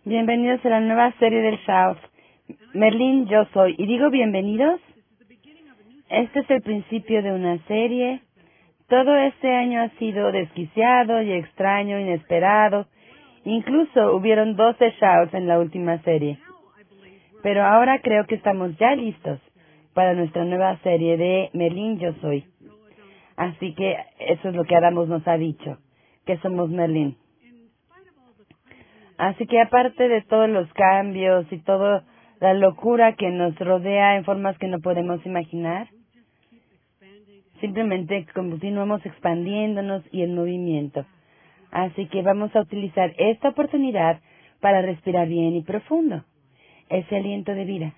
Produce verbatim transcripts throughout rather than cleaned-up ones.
Bienvenidos a la nueva serie del South. Merlín, yo soy. Y digo bienvenidos. Este es el principio de una serie. Todo este año ha sido desquiciado y extraño, inesperado. Incluso hubieron doce shouts en la última serie. Pero ahora creo que estamos ya listos para nuestra nueva serie de Merlín, yo soy. Así que eso es lo que Adamos nos ha dicho, que somos Merlín. Así que aparte de todos los cambios y toda la locura que nos rodea en formas que no podemos imaginar, simplemente continuamos expandiéndonos y en movimiento. Así que vamos a utilizar esta oportunidad para respirar bien y profundo. Ese aliento de vida.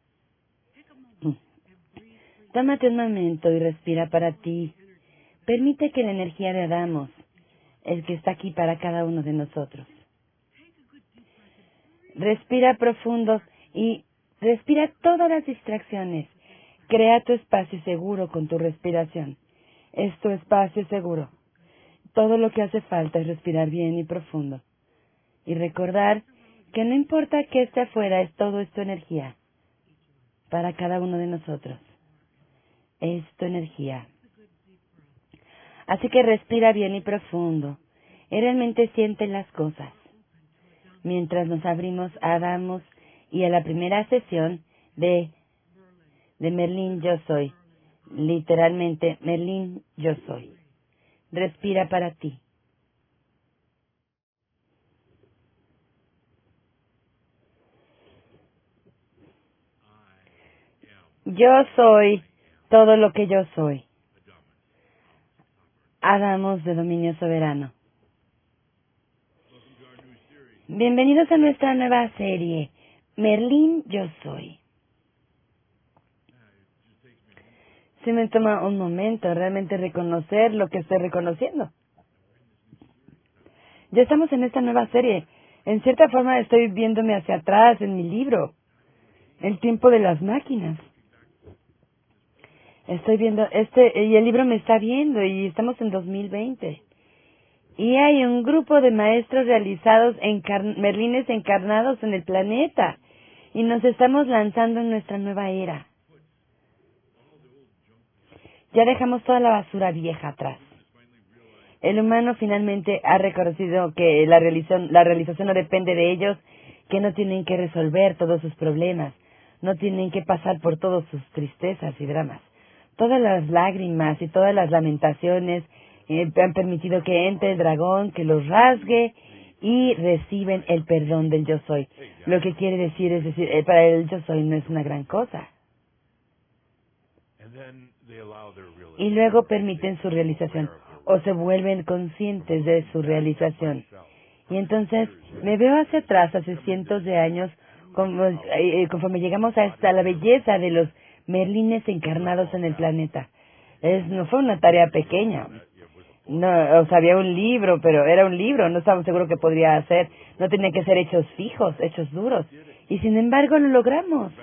Tómate un momento y respira para ti. Permite que la energía de Adamos, el que está aquí para cada uno de nosotros. Respira profundo y respira todas las distracciones. Crea tu espacio seguro con tu respiración. Es tu espacio seguro. Todo lo que hace falta es respirar bien y profundo. Y recordar que no importa que esté afuera, es todo es tu energía. Para cada uno de nosotros. Es tu energía. Así que respira bien y profundo. Y realmente siente las cosas. Mientras nos abrimos a Adamos y a la primera sesión de, de Merlín, yo soy. Literalmente, Merlín, yo soy. Respira para ti. Yo soy todo lo que yo soy. Adamos de dominio soberano. Bienvenidos a nuestra nueva serie, Merlín, yo soy. Se me toma un momento realmente reconocer lo que estoy reconociendo. Ya estamos en esta nueva serie. En cierta forma estoy viéndome hacia atrás en mi libro, El tiempo de las máquinas. Estoy viendo, este, y el libro me está viendo y estamos en dos mil veinte. Y hay un grupo de maestros realizados, encar merlines encarnados en el planeta. Y nos estamos lanzando en nuestra nueva era. Ya dejamos toda la basura vieja atrás. El humano finalmente ha reconocido que la realización, la realización no depende de ellos, que no tienen que resolver todos sus problemas, no tienen que pasar por todas sus tristezas y dramas. Todas las lágrimas y todas las lamentaciones eh, han permitido que entre el dragón, que los rasgue y reciben el perdón del yo soy. Lo que quiere decir es decir, eh, para el yo soy no es una gran cosa. Y luego permiten su realización o se vuelven conscientes de su realización. Y entonces me veo hacia atrás, hace cientos de años, como, eh, conforme llegamos a esta, la belleza de los merlines encarnados en el planeta. Es, no fue una tarea pequeña. No, o sea, había un libro, pero era un libro, no estaba seguro que podría hacer. No tenía que ser hechos fijos, hechos duros. Y sin embargo lo logramos.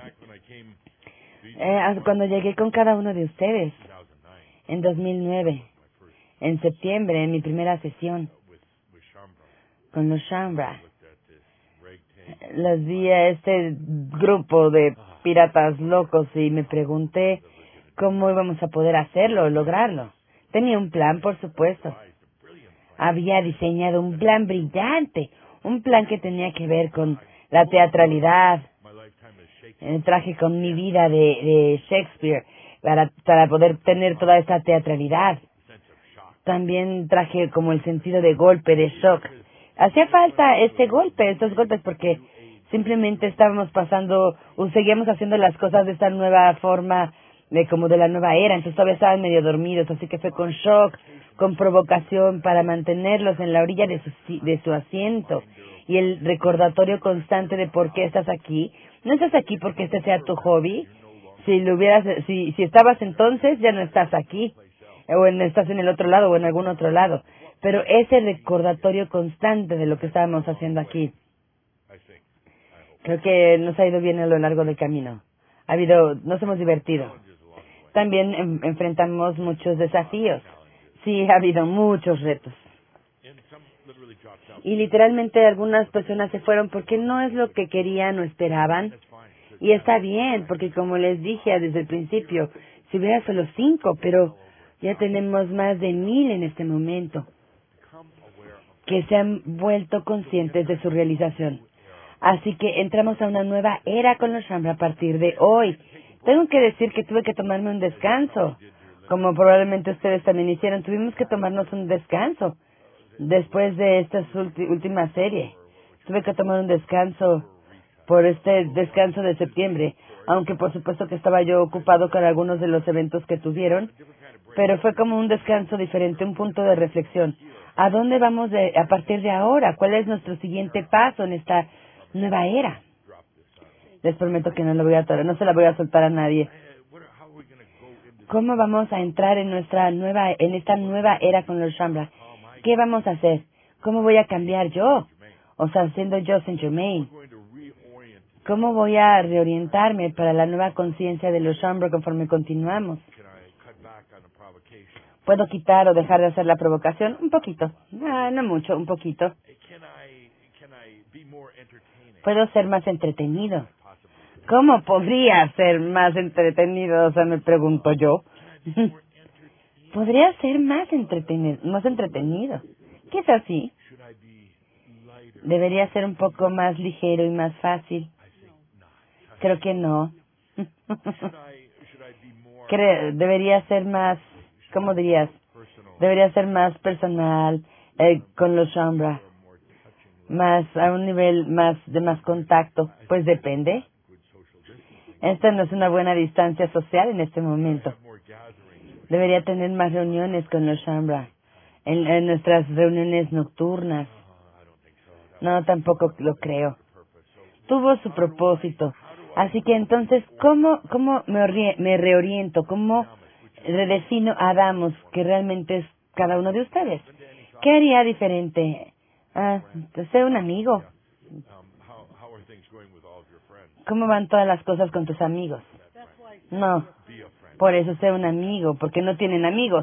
Eh, cuando llegué con cada uno de ustedes, en dos mil nueve, en septiembre, en mi primera sesión, con los Shambra, los vi a este grupo de piratas locos y me pregunté cómo íbamos a poder hacerlo, lograrlo. Tenía un plan, por supuesto. Había diseñado un plan brillante, un plan que tenía que ver con la teatralidad. Eh, traje con mi vida de, de Shakespeare para, para poder tener toda esta teatralidad. También traje como el sentido de golpe, de shock. Hacía falta este golpe, estos golpes, porque simplemente estábamos pasando, o seguíamos haciendo las cosas de esta nueva forma, de como de la nueva era, entonces todavía estaban medio dormidos, así que fue con shock, con provocación, para mantenerlos en la orilla de su, de su asiento, y el recordatorio constante de por qué estás aquí. No estás aquí porque este sea tu hobby. Si lo hubieras, si, si estabas entonces, ya no estás aquí, o en, estás en el otro lado, o en algún otro lado. Pero ese recordatorio constante de lo que estábamos haciendo aquí, creo que nos ha ido bien a lo largo del camino. Ha habido, nos hemos divertido. También en, enfrentamos muchos desafíos. Sí, ha habido muchos retos. Y literalmente algunas personas se fueron porque no es lo que querían o esperaban. Y está bien, porque como les dije desde el principio, si hubiera solo cinco, pero ya tenemos más de mil en este momento que se han vuelto conscientes de su realización. Así que entramos a una nueva era con los Shambra a partir de hoy. Tengo que decir que tuve que tomarme un descanso. Como probablemente ustedes también hicieron, tuvimos que tomarnos un descanso después de esta ulti- última serie. Tuve que tomar un descanso por este descanso de septiembre, aunque por supuesto que estaba yo ocupado con algunos de los eventos que tuvieron, pero fue como un descanso diferente, un punto de reflexión. ¿A dónde vamos de, a partir de ahora? ¿Cuál es nuestro siguiente paso en esta nueva era? Les prometo que no lo voy a to- no se la voy a soltar a nadie. ¿Cómo vamos a entrar en nuestra nueva, en esta nueva era con los Shambra? ¿Qué vamos a hacer? ¿Cómo voy a cambiar yo? O sea, siendo yo Saint Germain. ¿Cómo voy a reorientarme para la nueva conciencia de los Shambra conforme continuamos? ¿Puedo quitar o dejar de hacer la provocación? Un poquito. Ah, no mucho, un poquito. ¿Puedo ser más entretenido? ¿Cómo podría ser más entretenido? O sea, me pregunto yo. ¿Podría ser más entretenido? Más entretenido. ¿Qué es así? ¿Debería ser un poco más ligero y más fácil? Creo que no. Cre- debería ser más, ¿cómo dirías? Debería ser más personal eh, con los Shambra. Más, a un nivel más de más contacto. Pues depende. Esta no es una buena distancia social en este momento. Debería tener más reuniones con los Shambra. En, en nuestras reuniones nocturnas. No, tampoco lo creo. Tuvo su propósito. Así que entonces, ¿cómo, cómo me, orrie- me reoriento? ¿Cómo redefino a Adamos, que realmente es cada uno de ustedes? ¿Qué haría diferente? Ah, pues ser un amigo. ¿Cómo van todas las cosas con tus amigos? No, por eso ser un amigo, porque no tienen amigos.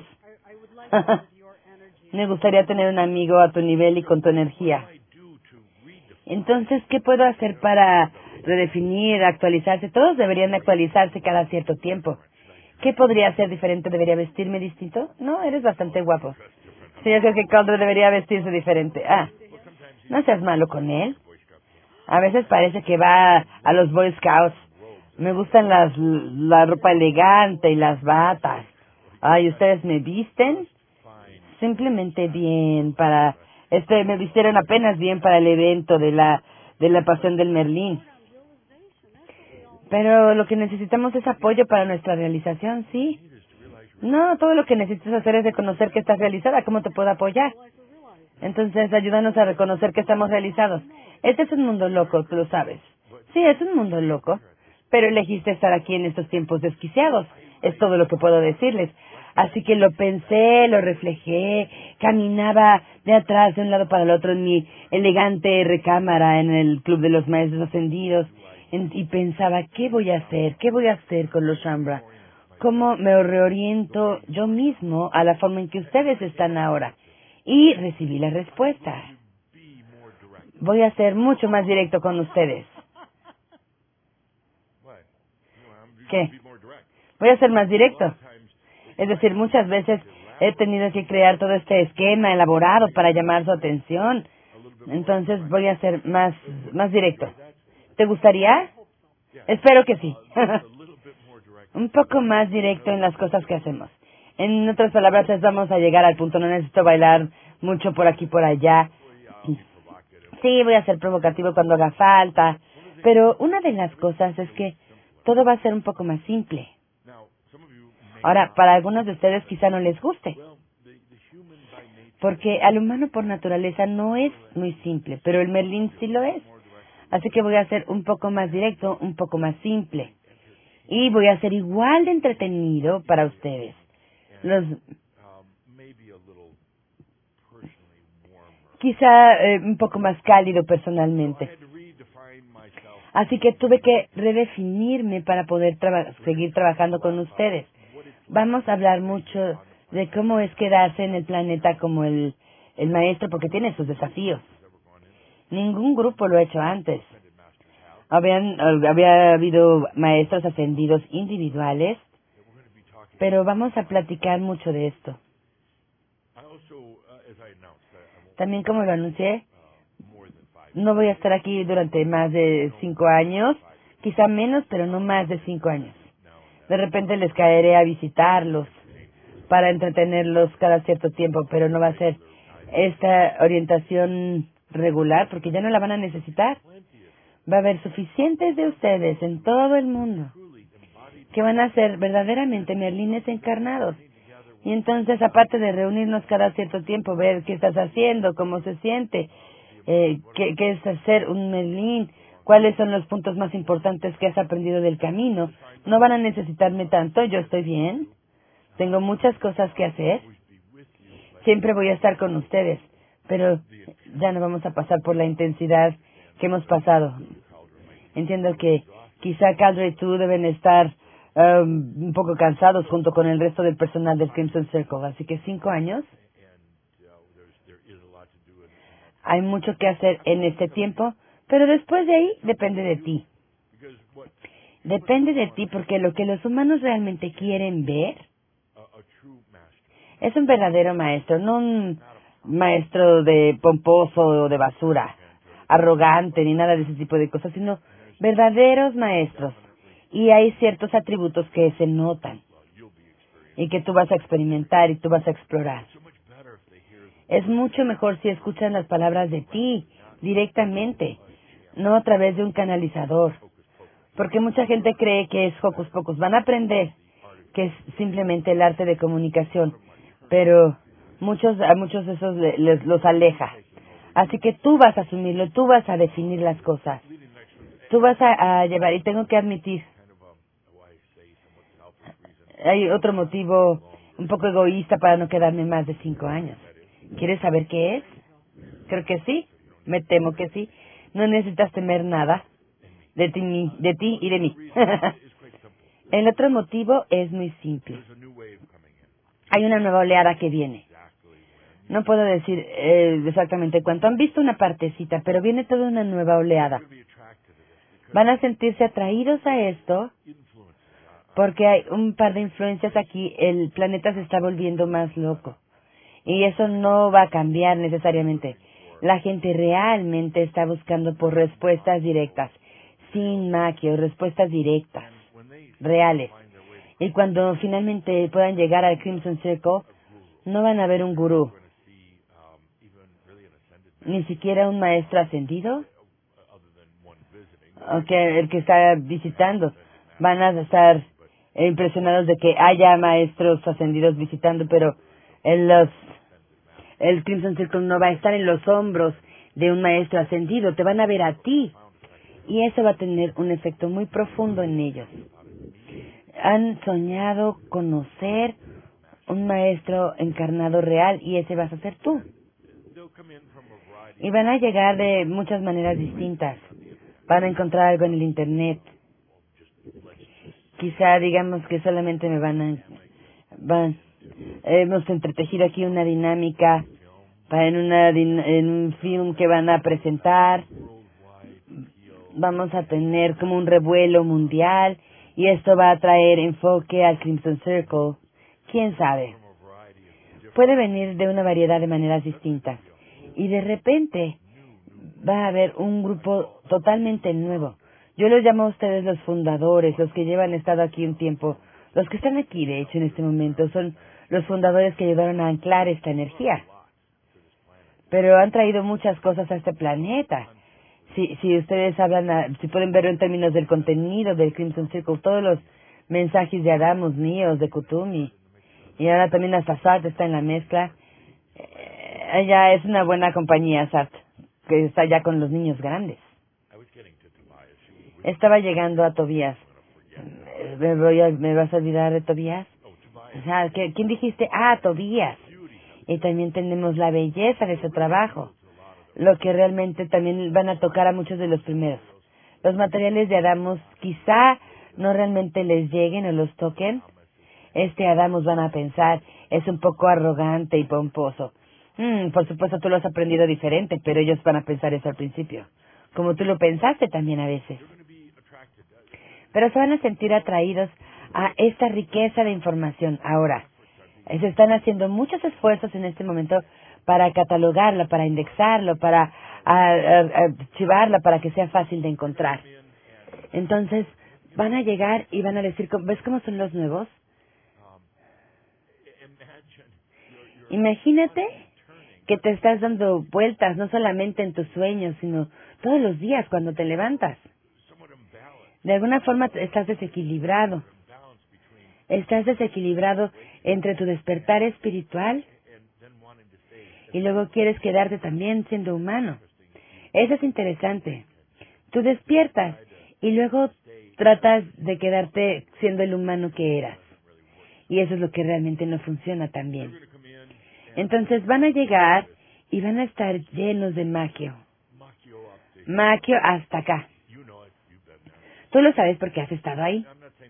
Me gustaría tener un amigo a tu nivel y con tu energía. Entonces, ¿qué puedo hacer para redefinir, actualizarse? Todos deberían actualizarse cada cierto tiempo. ¿Qué podría hacer diferente? ¿Debería vestirme distinto? No, eres bastante guapo. Sí, yo creo que Calder debería vestirse diferente. Ah, no seas malo con él. A veces parece que va a los Boy Scouts. Me gustan las la ropa elegante y las batas. Ay, ¿ustedes me visten? Simplemente bien para... Este, me vistieron apenas bien para el evento de la de la Pasión del Merlín. Pero lo que necesitamos es apoyo para nuestra realización, ¿sí? No, todo lo que necesitas hacer es reconocer que estás realizada. ¿Cómo te puedo apoyar? Entonces, ayúdanos a reconocer que estamos realizados. Este es un mundo loco, tú lo sabes. Sí, es un mundo loco. Pero elegiste estar aquí en estos tiempos desquiciados. Es todo lo que puedo decirles. Así que lo pensé, lo reflejé, caminaba de atrás de un lado para el otro en mi elegante recámara en el Club de los Maestros Ascendidos en- y pensaba, ¿qué voy a hacer? ¿Qué voy a hacer con los Shambra? ¿Cómo me reoriento yo mismo a la forma en que ustedes están ahora? Y recibí la respuesta. Voy a ser mucho más directo con ustedes. ¿Qué? Voy a ser más directo. Es decir, muchas veces he tenido que crear todo este esquema elaborado para llamar su atención. Entonces voy a ser más, más directo. ¿Te gustaría? Espero que sí. Un poco más directo en las cosas que hacemos. En otras palabras, es vamos a llegar al punto. No necesito bailar mucho por aquí por allá. Sí, voy a ser provocativo cuando haga falta. Pero una de las cosas es que todo va a ser un poco más simple. Ahora, para algunos de ustedes quizá no les guste, porque al humano por naturaleza no es muy simple, pero el Merlín sí lo es. Así que voy a ser un poco más directo, un poco más simple. Y voy a ser igual de entretenido para ustedes. Los, quizá eh, un poco más cálido personalmente. Así que tuve que redefinirme para poder traba- seguir trabajando con ustedes. Vamos a hablar mucho de cómo es quedarse en el planeta como el el maestro porque tiene sus desafíos. Ningún grupo lo ha hecho antes. Habían, había habido maestros ascendidos individuales, pero vamos a platicar mucho de esto. También, como lo anuncié, no voy a estar aquí durante más de cinco años, quizá menos, pero no más de cinco años. De repente les caeré a visitarlos para entretenerlos cada cierto tiempo, pero no va a ser esta orientación regular porque ya no la van a necesitar. Va a haber suficientes de ustedes en todo el mundo que van a ser verdaderamente merlines encarnados. Y entonces, aparte de reunirnos cada cierto tiempo, ver qué estás haciendo, cómo se siente, eh, qué, qué es hacer un merlín, cuáles son los puntos más importantes que has aprendido del camino, no van a necesitarme tanto. Yo estoy bien, tengo muchas cosas que hacer, siempre voy a estar con ustedes, pero ya no vamos a pasar por la intensidad que hemos pasado. Entiendo que quizá Caldra y tú deben estar um, un poco cansados junto con el resto del personal del Crimson Circle, así que cinco años. Hay mucho que hacer en este tiempo, pero después de ahí depende de ti. Depende de ti porque lo que los humanos realmente quieren ver es un verdadero maestro, no un maestro de pomposo o de basura, arrogante ni nada de ese tipo de cosas, sino verdaderos maestros. Y hay ciertos atributos que se notan y que tú vas a experimentar y tú vas a explorar. Es mucho mejor si escuchan las palabras de ti directamente, no a través de un canalizador. Porque mucha gente cree que es hocus pocus. Van a aprender que es simplemente el arte de comunicación, pero muchos a muchos de esos le- les, los aleja. Así que tú vas a asumirlo, tú vas a definir las cosas. Tú vas a, a llevar, y tengo que admitir, hay otro motivo un poco egoísta para no quedarme más de cinco años. ¿Quieres saber qué es? Creo que sí, me temo que sí. No necesitas temer nada de ti, ni- de ti y de mí. El otro motivo es muy simple. Hay una nueva oleada que viene. No puedo decir eh, exactamente cuánto. Han visto una partecita, pero viene toda una nueva oleada. Van a sentirse atraídos a esto porque hay un par de influencias aquí. El planeta se está volviendo más loco. Y eso no va a cambiar necesariamente. La gente realmente está buscando por respuestas directas, sin maquios, respuestas directas, reales. Y cuando finalmente puedan llegar al Crimson Circle, no van a ver un gurú, ni siquiera un maestro ascendido, o que el que está visitando. Van a estar impresionados de que haya maestros ascendidos visitando, pero en los, el Crimson Circle no va a estar en los hombros de un maestro ascendido, te van a ver a ti. Y eso va a tener un efecto muy profundo en ellos. Han soñado conocer un maestro encarnado real y ese vas a ser tú. Y van a llegar de muchas maneras distintas. Van a encontrar algo en el Internet. Quizá digamos que solamente me van a... Van, hemos entretejido aquí una dinámica para en, una, din- en un film que van a presentar. Vamos a tener como un revuelo mundial y esto va a traer enfoque al Crimson Circle. ¿Quién sabe? Puede venir de una variedad de maneras distintas. Y de repente va a haber un grupo totalmente nuevo. Yo los llamo a ustedes los fundadores, los que llevan estado aquí un tiempo. Los que están aquí, de hecho, en este momento, son los fundadores que ayudaron a anclar esta energía. Pero han traído muchas cosas a este planeta. Si, si ustedes hablan, a- si pueden verlo en términos del contenido del Crimson Circle, todos los mensajes de Adamus, míos, de Kutumi, y ahora también hasta Sart está en la mezcla. Eh, ella es una buena compañía, Sart, que está ya con los niños grandes. Estaba llegando a Tobías. Eh, ¿Me, voy a- ¿Me vas a olvidar de Tobías? O sea, ¿qué- ¿quién dijiste? Ah, Tobías. Y también tenemos la belleza de su trabajo, lo que realmente también van a tocar a muchos de los primeros. Los materiales de Adamus quizá no realmente les lleguen o los toquen. Este Adamus van a pensar, es un poco arrogante y pomposo. Mm, por supuesto, tú lo has aprendido diferente, pero ellos van a pensar eso al principio. Como tú lo pensaste también a veces. Pero se van a sentir atraídos a esta riqueza de información. Ahora, eh, se están haciendo muchos esfuerzos en este momento para catalogarlo, para indexarlo, para a- a- archivarlo, para que sea fácil de encontrar. Entonces, van a llegar y van a decir, ¿ves cómo son los nuevos? Imagínate que te estás dando vueltas, no solamente en tus sueños, sino todos los días cuando te levantas. De alguna forma te- estás desequilibrado. Estás desequilibrado entre tu despertar espiritual y luego quieres quedarte también siendo humano. Eso es interesante. Tú despiertas y luego tratas de quedarte siendo el humano que eras. Y eso es lo que realmente no funciona tan bien. Entonces van a llegar y van a estar llenos de maquio. Maquio hasta acá. Tú lo sabes porque has estado ahí.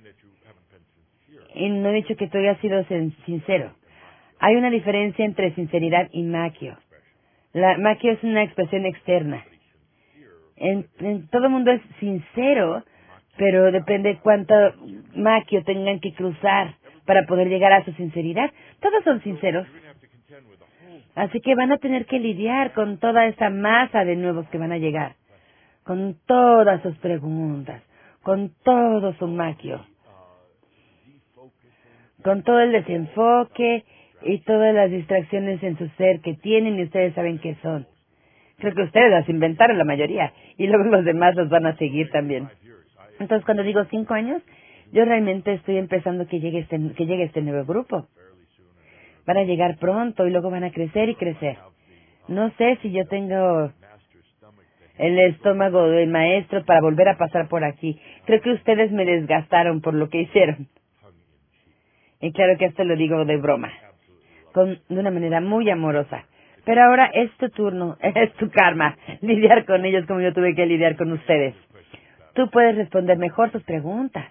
Y no he dicho que tú hayas sido sin- sincero. Hay una diferencia entre sinceridad y maquio. La maquio es una expresión externa. En, en- todo el mundo es sincero, pero depende cuánto maquio tengan que cruzar para poder llegar a su sinceridad. Todos son sinceros. Así que van a tener que lidiar con toda esa masa de nuevos que van a llegar. Con todas sus preguntas, con todo su maquio, con todo el desenfoque y todas las distracciones en su ser que tienen y ustedes saben qué son. Creo que ustedes las inventaron la mayoría y luego los demás los van a seguir también. Entonces, cuando digo cinco años, yo realmente estoy empezando que llegue este, que llegue este nuevo grupo. Van a llegar pronto y luego van a crecer y crecer. No sé si yo tengo el estómago del maestro para volver a pasar por aquí. Creo que ustedes me desgastaron por lo que hicieron. Y claro que esto lo digo de broma, con, de una manera muy amorosa. Pero ahora es tu turno, es tu karma, lidiar con ellos como yo tuve que lidiar con ustedes. Tú puedes responder mejor sus preguntas.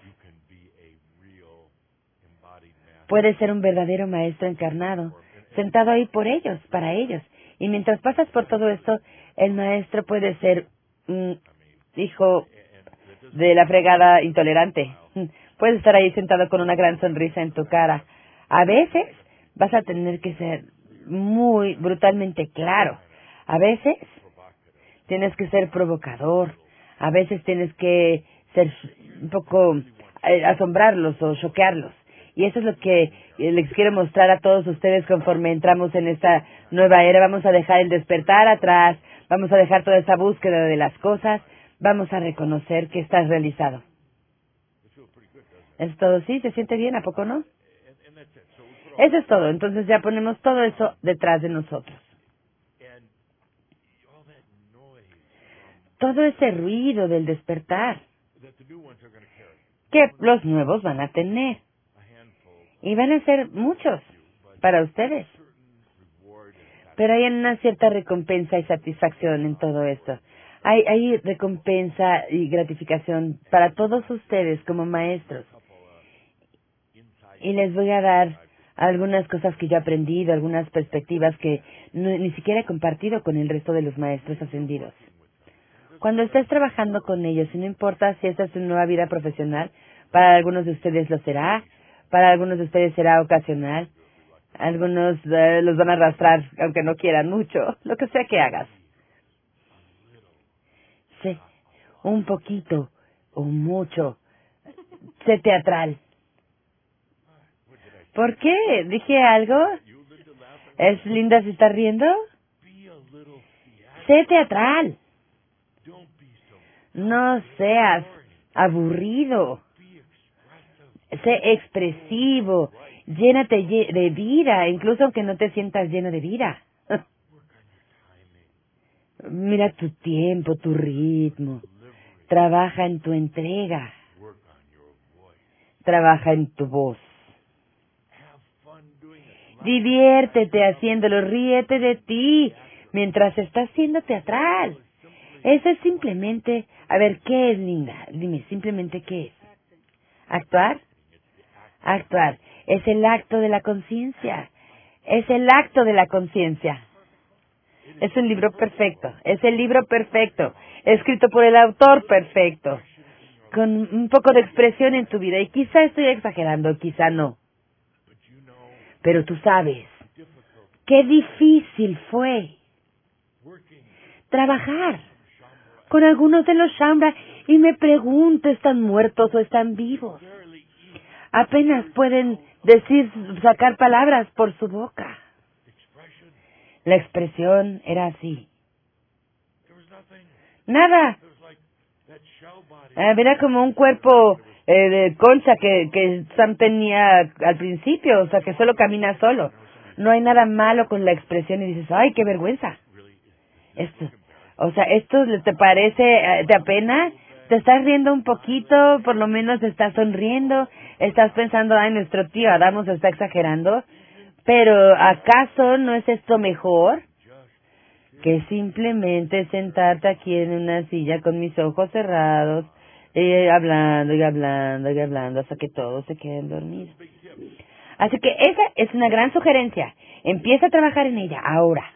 Puedes ser un verdadero maestro encarnado, sentado ahí por ellos, para ellos. Y mientras pasas por todo esto, el maestro puede ser un hijo de la fregada intolerante. Puedes estar ahí sentado con una gran sonrisa en tu cara. A veces vas a tener que ser muy brutalmente claro. A veces tienes que ser provocador. A veces tienes que ser un poco eh, asombrarlos o choquearlos. Y eso es lo que eh, les quiero mostrar a todos ustedes conforme entramos en esta nueva era. Vamos a dejar el despertar atrás, vamos a dejar toda esa búsqueda de las cosas, vamos a reconocer que estás realizado. Es todo, sí, se siente bien, ¿a poco no? Eso es todo, entonces ya ponemos todo eso detrás de nosotros. Todo ese ruido del despertar que los nuevos van a tener. Y van a ser muchos para ustedes. Pero hay una cierta recompensa y satisfacción en todo esto. Hay, hay recompensa y gratificación para todos ustedes como maestros. Y les voy a dar algunas cosas que yo he aprendido, algunas perspectivas que no- ni siquiera he compartido con el resto de los maestros ascendidos. Cuando estés trabajando con ellos, y no importa si esta es su nueva vida profesional, para algunos de ustedes lo será, para algunos de ustedes será ocasional, algunos eh, los van a arrastrar aunque no quieran mucho, lo que sea que hagas. Sé un poquito o mucho, sé teatral. ¿Por qué? ¿Dije algo? ¿Es linda si está riendo? Sé teatral. No seas aburrido. Sé expresivo. Llénate lle- de vida, incluso aunque no te sientas lleno de vida. Mira tu tiempo, tu ritmo. Trabaja en tu entrega. Trabaja en tu voz. Diviértete haciéndolo, ríete de ti mientras estás siendo teatral. Eso es simplemente, a ver, ¿qué es, linda? Dime, simplemente, ¿qué es? ¿Actuar? Actuar. Es el acto de la conciencia. Es el acto de la conciencia. Es un libro perfecto. Es el libro perfecto. Escrito por el autor perfecto. Con un poco de expresión en tu vida. Y quizá estoy exagerando, quizá no. Pero tú sabes qué difícil fue trabajar con algunos de los Shaumbra y me pregunto, ¿están muertos o están vivos? Apenas pueden decir, sacar palabras por su boca. La expresión era así. Nada. Eh, era como un cuerpo eh, de concha que, que Sam tenía al principio, o sea, que solo camina solo. No hay nada malo con la expresión y dices, ¡ay, qué vergüenza! Esto, o sea, ¿esto te parece, eh, te apena? ¿Te estás riendo un poquito? Por lo menos estás sonriendo. Estás pensando, ay, nuestro tío Adamo se está exagerando. Pero, ¿acaso no es esto mejor que simplemente sentarte aquí en una silla con mis ojos cerrados, y hablando y hablando y hablando hasta que todos se queden dormidos? Así que esa es una gran sugerencia. Empieza a trabajar en ella ahora.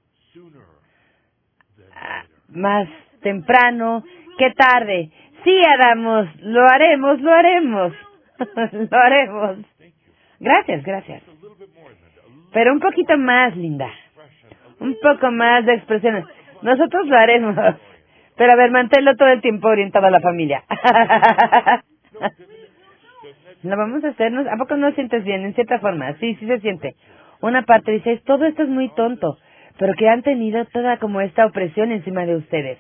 Ah, más temprano que tarde. Sí, Adamos, lo haremos, lo haremos. Lo haremos. Gracias, gracias. Pero un poquito más, Linda. Un poco más de expresiones. Nosotros lo haremos. Pero a ver, manténlo todo el tiempo orientado a la familia. Lo vamos a hacernos. ¿A poco no sientes bien? En cierta forma. Sí, sí se siente. Una parte dice, todo esto es muy tonto. Pero que han tenido toda como esta opresión encima de ustedes.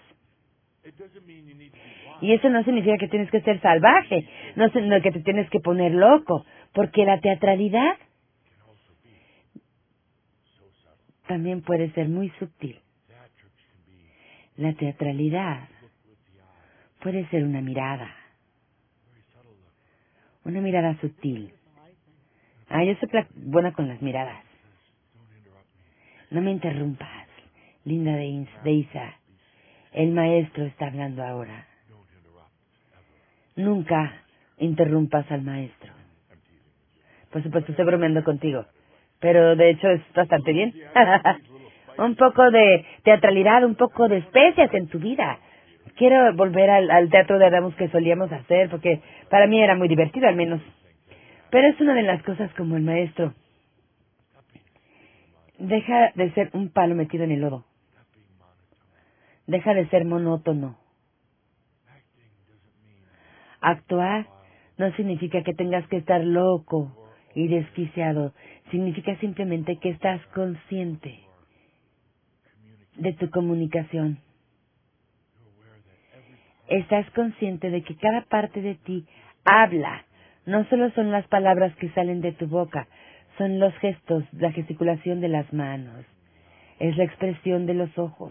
Y eso no significa que tienes que ser salvaje. No significa que te tienes que poner loco. Porque la teatralidad también puede ser muy sutil. La teatralidad puede ser una mirada. Una mirada sutil. Ah, yo soy pla- buena con las miradas. No me interrumpas, Linda de Isa. El maestro está hablando ahora. Nunca interrumpas al maestro. Por supuesto, estoy bromeando contigo. Pero de hecho es bastante bien. Un poco de teatralidad, un poco de especias en tu vida. Quiero volver al, al teatro de Adamos que solíamos hacer, porque para mí era muy divertido al menos. Pero es una de las cosas como el maestro. Deja de ser un palo metido en el lodo. Deja de ser monótono. Actuar no significa que tengas que estar loco y desquiciado. Significa simplemente que estás consciente de tu comunicación. Estás consciente de que cada parte de ti habla. No solo son las palabras que salen de tu boca, son los gestos, la gesticulación de las manos. Es la expresión de los ojos.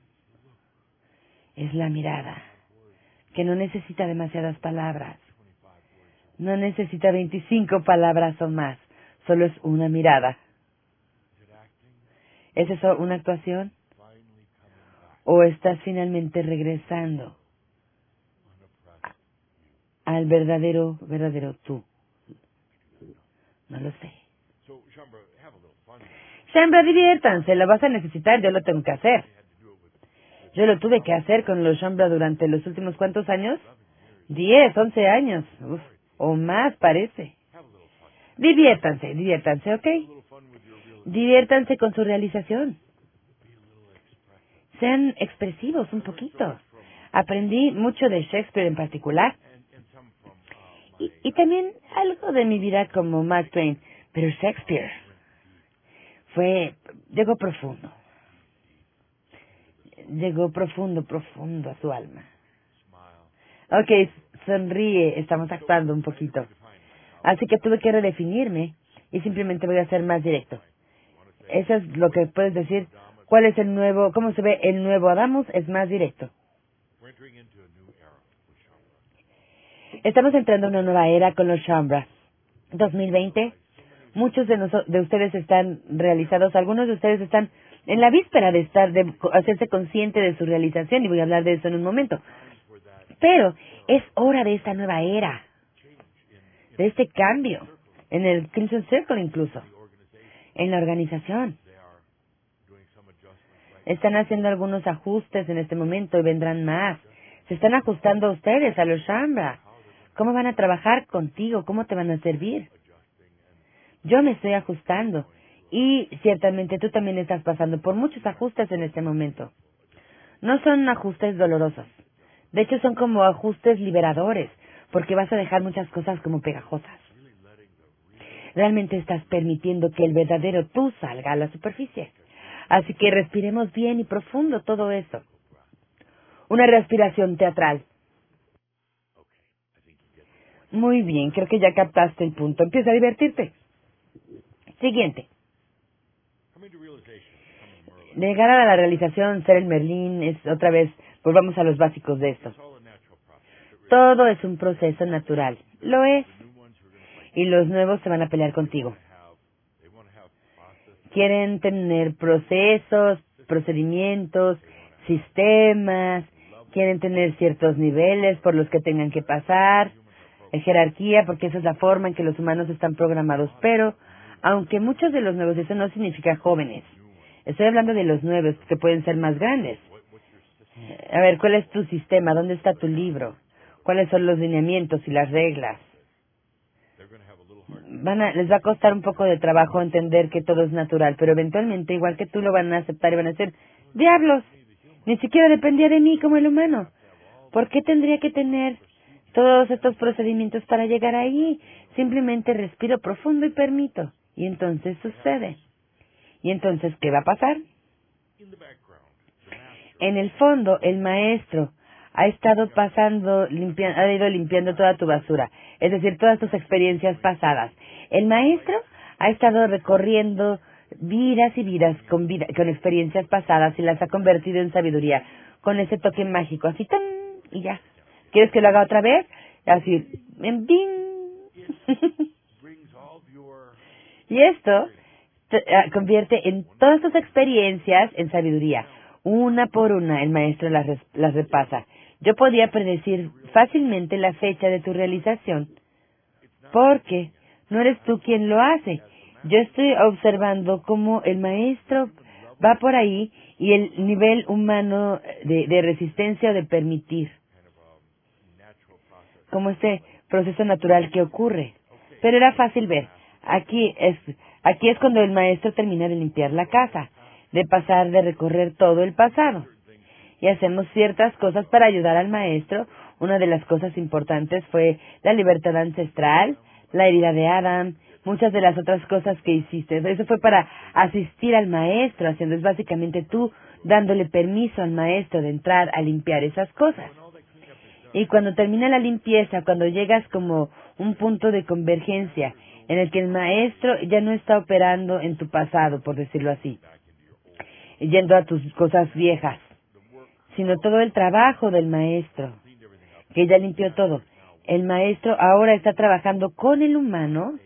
Es la mirada, que no necesita demasiadas palabras. No necesita veinticinco palabras o más. Solo es una mirada. ¿Es eso una actuación? ¿O estás finalmente regresando al verdadero, verdadero tú? No lo sé. Shaumbra, diviértanse, lo vas a necesitar, yo lo tengo que hacer. Yo lo tuve que hacer con los Shaumbra durante los últimos ¿cuántos años? Diez, once años. Uf, o más parece. Diviértanse, diviértanse, ¿ok? Diviértanse con su realización. Sean expresivos un poquito. Aprendí mucho de Shakespeare en particular. Y, y también algo de mi vida como Mark Twain. Pero Shakespeare fue, llegó profundo. Llegó profundo, profundo a su alma. Ok, sonríe, estamos actuando un poquito. Así que tuve que redefinirme y simplemente voy a ser más directo. Eso es lo que puedes decir. ¿Cuál es el nuevo, cómo se ve el nuevo Adamos? Es más directo. Estamos entrando en una nueva era con los Shaumbra. dos mil veinte, muchos de, noso- de ustedes están realizados, algunos de ustedes están en la víspera de estar, de co- hacerse consciente de su realización, y voy a hablar de eso en un momento. Pero es hora de esta nueva era, de este cambio, en el Crimson Circle incluso, en la organización. Están haciendo algunos ajustes en este momento y vendrán más. Se están ajustando ustedes a los Shambra. ¿Cómo van a trabajar contigo? ¿Cómo te van a servir? Yo me estoy ajustando. Y ciertamente tú también estás pasando por muchos ajustes en este momento. No son ajustes dolorosos. De hecho, son como ajustes liberadores, porque vas a dejar muchas cosas como pegajosas. Realmente estás permitiendo que el verdadero tú salga a la superficie. Así que respiremos bien y profundo todo eso. Una respiración teatral. Muy bien, creo que ya captaste el punto. Empieza a divertirte. Siguiente. Llegar a la realización, ser el Merlín, es otra vez, volvamos a los básicos de esto. Todo es un proceso natural. Lo es. Y los nuevos se van a pelear contigo. Quieren tener procesos, procedimientos, sistemas, quieren tener ciertos niveles por los que tengan que pasar, jerarquía, porque esa es la forma en que los humanos están programados. Pero, aunque muchos de los nuevos, eso no significa jóvenes. Estoy hablando de los nuevos, que pueden ser más grandes. A ver, ¿cuál es tu sistema? ¿Dónde está tu libro? ¿Cuáles son los lineamientos y las reglas? Van a, les va a costar un poco de trabajo entender que todo es natural, pero eventualmente, igual que tú, lo van a aceptar y van a decir, ¡diablos! Ni siquiera dependía de mí como el humano. ¿Por qué tendría que tener todos estos procedimientos para llegar ahí? Simplemente respiro profundo y permito. Y entonces sucede. ¿Y entonces qué va a pasar? En el fondo, el maestro ha estado pasando, limpia, ha ido limpiando toda tu basura, es decir, todas tus experiencias pasadas. El maestro ha estado recorriendo vidas y vidas con, vida, con experiencias pasadas y las ha convertido en sabiduría, con ese toque mágico, así tan, y ya. ¿Quieres que lo haga otra vez? Así, en ¡ding! Y esto convierte en todas tus experiencias en sabiduría. Una por una, el maestro las, las repasa. Yo podía predecir fácilmente la fecha de tu realización, porque no eres tú quien lo hace. Yo estoy observando cómo el maestro va por ahí y el nivel humano de, de resistencia o de permitir, como este proceso natural que ocurre. Pero era fácil ver. Aquí es, aquí es cuando el maestro termina de limpiar la casa, de pasar, de recorrer todo el pasado. Y hacemos ciertas cosas para ayudar al maestro. Una de las cosas importantes fue la libertad ancestral, la herida de Adam, muchas de las otras cosas que hiciste. Eso fue para asistir al maestro, haciendo es básicamente tú dándole permiso al maestro de entrar a limpiar esas cosas. Y cuando termina la limpieza, cuando llegas como un punto de convergencia, en el que el maestro ya no está operando en tu pasado, por decirlo así, yendo a tus cosas viejas, sino todo el trabajo del maestro, que ya limpió todo. El maestro ahora está trabajando con el humano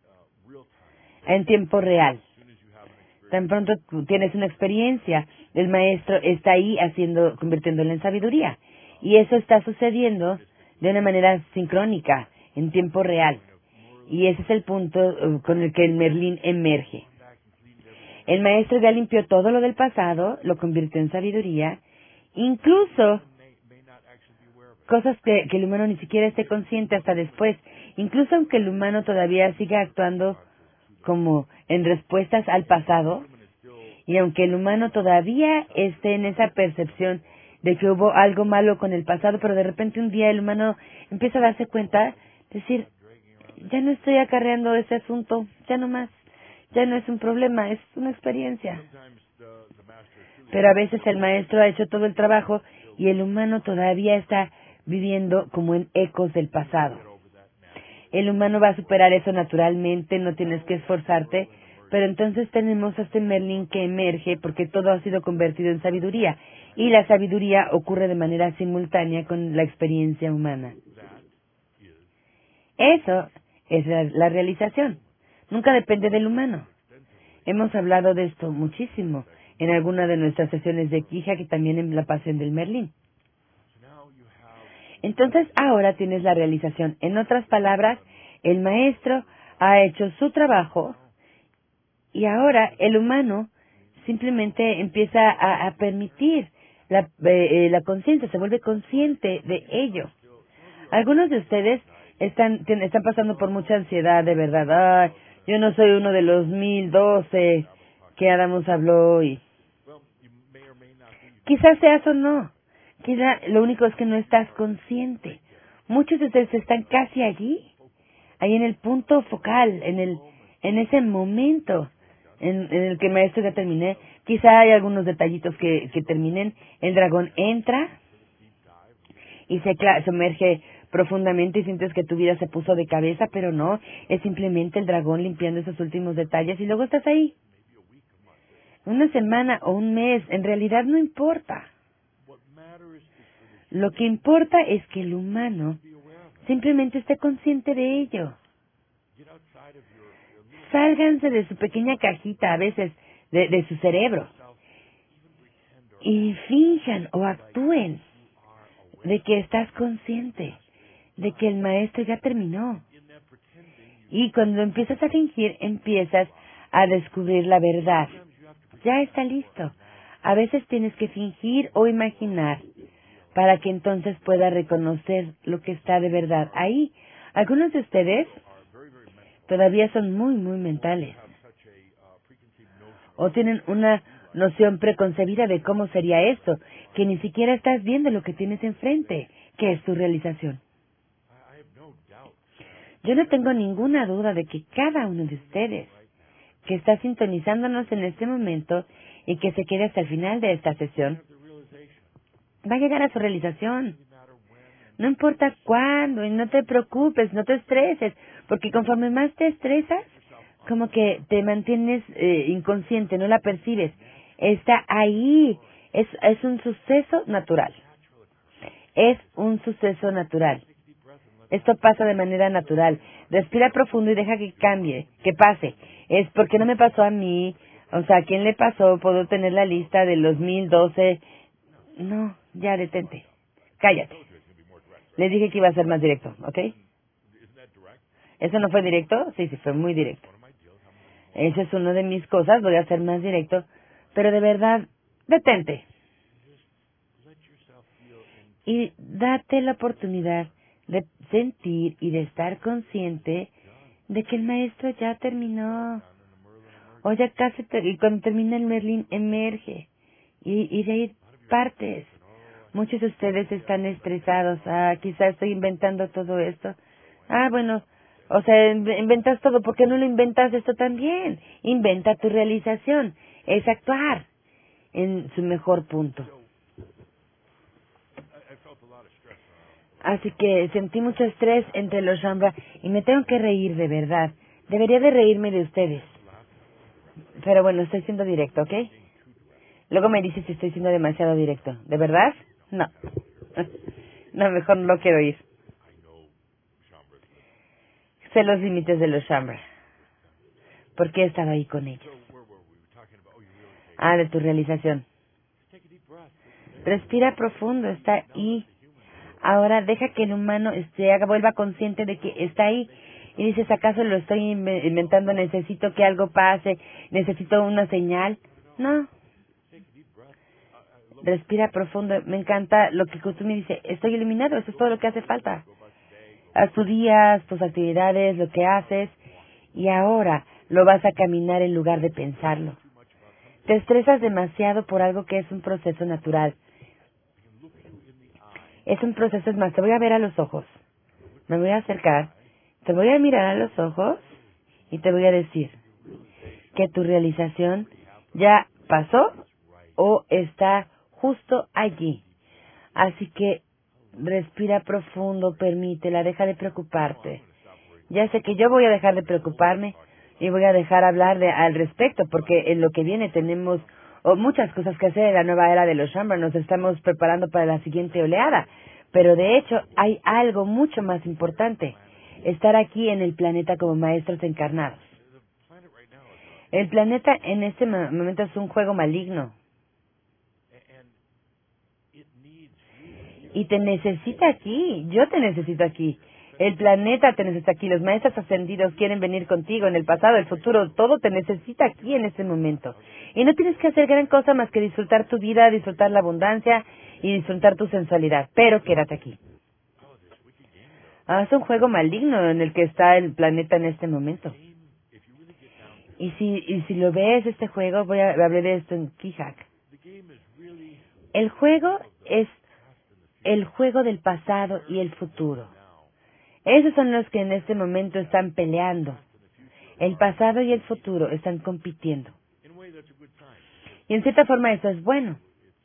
en tiempo real. Tan pronto tú tienes una experiencia, el maestro está ahí haciendo, convirtiéndola en sabiduría. Y eso está sucediendo de una manera sincrónica, en tiempo real. Y ese es el punto con el que el Merlín emerge. El maestro ya limpió todo lo del pasado, lo convirtió en sabiduría, incluso cosas que, que el humano ni siquiera esté consciente hasta después. Incluso aunque el humano todavía siga actuando como en respuestas al pasado, y aunque el humano todavía esté en esa percepción de que hubo algo malo con el pasado, pero de repente un día el humano empieza a darse cuenta, decir, ya no estoy acarreando ese asunto, ya no más, ya no es un problema, es una experiencia. Pero a veces el maestro ha hecho todo el trabajo y el humano todavía está viviendo como en ecos del pasado. El humano va a superar eso naturalmente, no tienes que esforzarte, pero entonces tenemos a este Merlín que emerge porque todo ha sido convertido en sabiduría, y la sabiduría ocurre de manera simultánea con la experiencia humana. Eso es la, la realización. Nunca depende del humano. Hemos hablado de esto muchísimo en alguna de nuestras sesiones de Quija, que también en la pasión del Merlín. Entonces ahora tienes la realización. En otras palabras, el maestro ha hecho su trabajo y ahora el humano simplemente empieza a, a permitir la, eh, la conciencia, se vuelve consciente de ello. Algunos de ustedes están están pasando por mucha ansiedad, de verdad. Ay, yo no soy uno de los mil doce que Adamus habló y quizás seas o no. Quizá lo único es que no estás consciente. Muchos de ustedes están casi allí, ahí en el punto focal, en el en ese momento en, en el que maestro ya terminé. Quizá hay algunos detallitos que, que terminen. El dragón entra y se cla- sumerge profundamente y sientes que tu vida se puso de cabeza, pero no, es simplemente el dragón limpiando esos últimos detalles y luego estás ahí. Una semana o un mes, en realidad no importa. Lo que importa es que el humano simplemente esté consciente de ello. Sálganse de su pequeña cajita, a veces, de, de su cerebro, y finjan o actúen de que estás consciente, de que el maestro ya terminó. Y cuando empiezas a fingir, empiezas a descubrir la verdad. Ya está listo. A veces tienes que fingir o imaginar para que entonces pueda reconocer lo que está de verdad ahí. Algunos de ustedes todavía son muy, muy mentales. O tienen una noción preconcebida de cómo sería esto, que ni siquiera estás viendo lo que tienes enfrente, que es tu realización. Yo no tengo ninguna duda de que cada uno de ustedes que está sintonizándonos en este momento y que se quede hasta el final de esta sesión, va a llegar a su realización. No importa cuándo, y no te preocupes, no te estreses, porque conforme más te estresas, como que te mantienes eh, inconsciente, no la percibes. Está ahí, es, es un suceso natural. Es un suceso natural. Esto pasa de manera natural. Respira profundo y deja que cambie, que pase. Es porque no me pasó a mí, o sea, ¿a quién le pasó? Puedo tener la lista de los mil doce. No, ya detente. Cállate. Le dije que iba a ser más directo, ¿ok? ¿Eso no fue directo? Sí, sí, fue muy directo. Esa es una de mis cosas, voy a ser más directo. Pero de verdad, detente. Y date la oportunidad de sentir y de estar consciente de que el maestro ya terminó. O ya casi, ter- y cuando termina el Merlín, emerge. Y, y de ahí partes. Muchos de ustedes están estresados. Ah, quizás estoy inventando todo esto. Ah, bueno, o sea, in- inventas todo. ¿Por qué no lo inventas esto también? Inventa tu realización. Es actuar en su mejor punto. Así que sentí mucho estrés entre los Shambra y me tengo que reír de verdad. Debería de reírme de ustedes. Pero bueno, estoy siendo directo, ¿ok? Luego me dices si estoy siendo demasiado directo. ¿De verdad? No. No, mejor no lo quiero oír. Sé los límites de los Shambra. ¿Por qué he estado ahí con ellos? Ah, de tu realización. Respira profundo, está ahí. Ahora deja que el humano se haga, vuelva consciente de que está ahí. Y dices, ¿acaso lo estoy inve- inventando? Necesito que algo pase. Necesito una señal. No. Respira profundo. Me encanta lo que tú me dices. Estoy iluminado. Eso es todo lo que hace falta. Haz tus días, tus actividades, lo que haces. Y ahora lo vas a caminar en lugar de pensarlo. Te estresas demasiado por algo que es un proceso natural. Es un proceso, es más, te voy a ver a los ojos. Me voy a acercar, te voy a mirar a los ojos y te voy a decir que tu realización ya pasó o está justo allí. Así que respira profundo, permítela, deja de preocuparte. Ya sé que yo voy a dejar de preocuparme y voy a dejar hablar de, al respecto, porque en lo que viene tenemos oh, muchas cosas que hacer en la nueva era de los Shambra. Nos estamos preparando para la siguiente oleada. Pero de hecho hay algo mucho más importante. Estar aquí en el planeta como maestros encarnados. El planeta en este mo- momento es un juego maligno. Y te necesita aquí. Yo te necesito aquí. El planeta te necesita aquí, los maestros ascendidos quieren venir contigo en el pasado, el futuro, todo te necesita aquí en este momento. Y no tienes que hacer gran cosa más que disfrutar tu vida, disfrutar la abundancia y disfrutar tu sensualidad, pero quédate aquí. Ah, es un juego maligno en el que está el planeta en este momento. Y si, y si lo ves, este juego, voy a hablar de esto en Kihak. El juego es el juego del pasado y el futuro. Esos son los que en este momento están peleando. El pasado y el futuro están compitiendo. Y en cierta forma eso es bueno.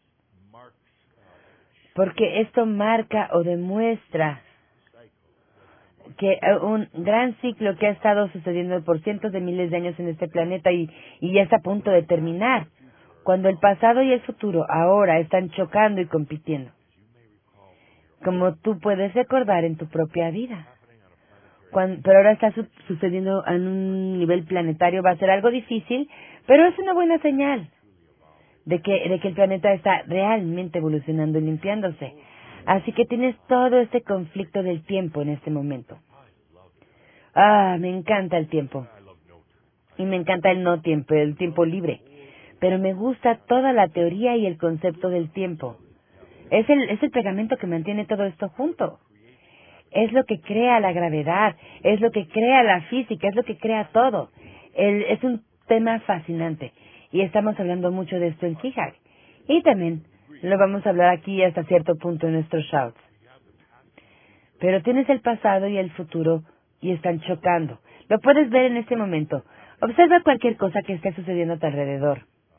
Porque esto marca o demuestra que un gran ciclo que ha estado sucediendo por cientos de miles de años en este planeta y, y ya está a punto de terminar. Cuando el pasado y el futuro ahora están chocando y compitiendo. Como tú puedes recordar en tu propia vida. Cuando, pero ahora está su, sucediendo en un nivel planetario, va a ser algo difícil, pero es una buena señal de que, de que el planeta está realmente evolucionando y limpiándose. Así que tienes todo este conflicto del tiempo en este momento. Ah, me encanta el tiempo. Y me encanta el no tiempo, el tiempo libre. Pero me gusta toda la teoría y el concepto del tiempo. Es el, es el pegamento que mantiene todo esto junto. Es lo que crea la gravedad, es lo que crea la física, es lo que crea todo. El, es un tema fascinante. Y estamos hablando mucho de esto en Kihak. Y también lo vamos a hablar aquí hasta cierto punto en nuestros shouts. Pero tienes el pasado y el futuro y están chocando. Lo puedes ver en este momento. Observa cualquier cosa que esté sucediendo a tu alrededor.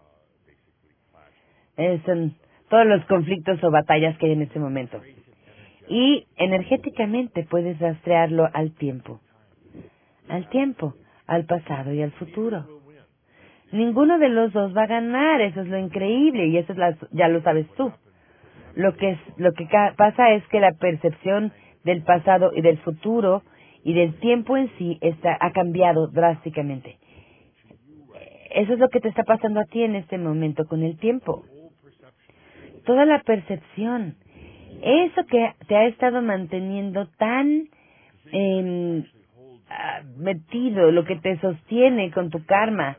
Eh, son todos los conflictos o batallas que hay en este momento. Y energéticamente puedes rastrearlo al tiempo. Al tiempo, al pasado y al futuro. Ninguno de los dos va a ganar, eso es lo increíble y eso es la, ya lo sabes tú. Lo que, es, lo que ca pasa es que la percepción del pasado y del futuro y del tiempo en sí está, ha cambiado drásticamente. Eso es lo que te está pasando a ti en este momento con el tiempo. Toda la percepción, eso que te ha estado manteniendo tan eh, metido, lo que te sostiene con tu karma,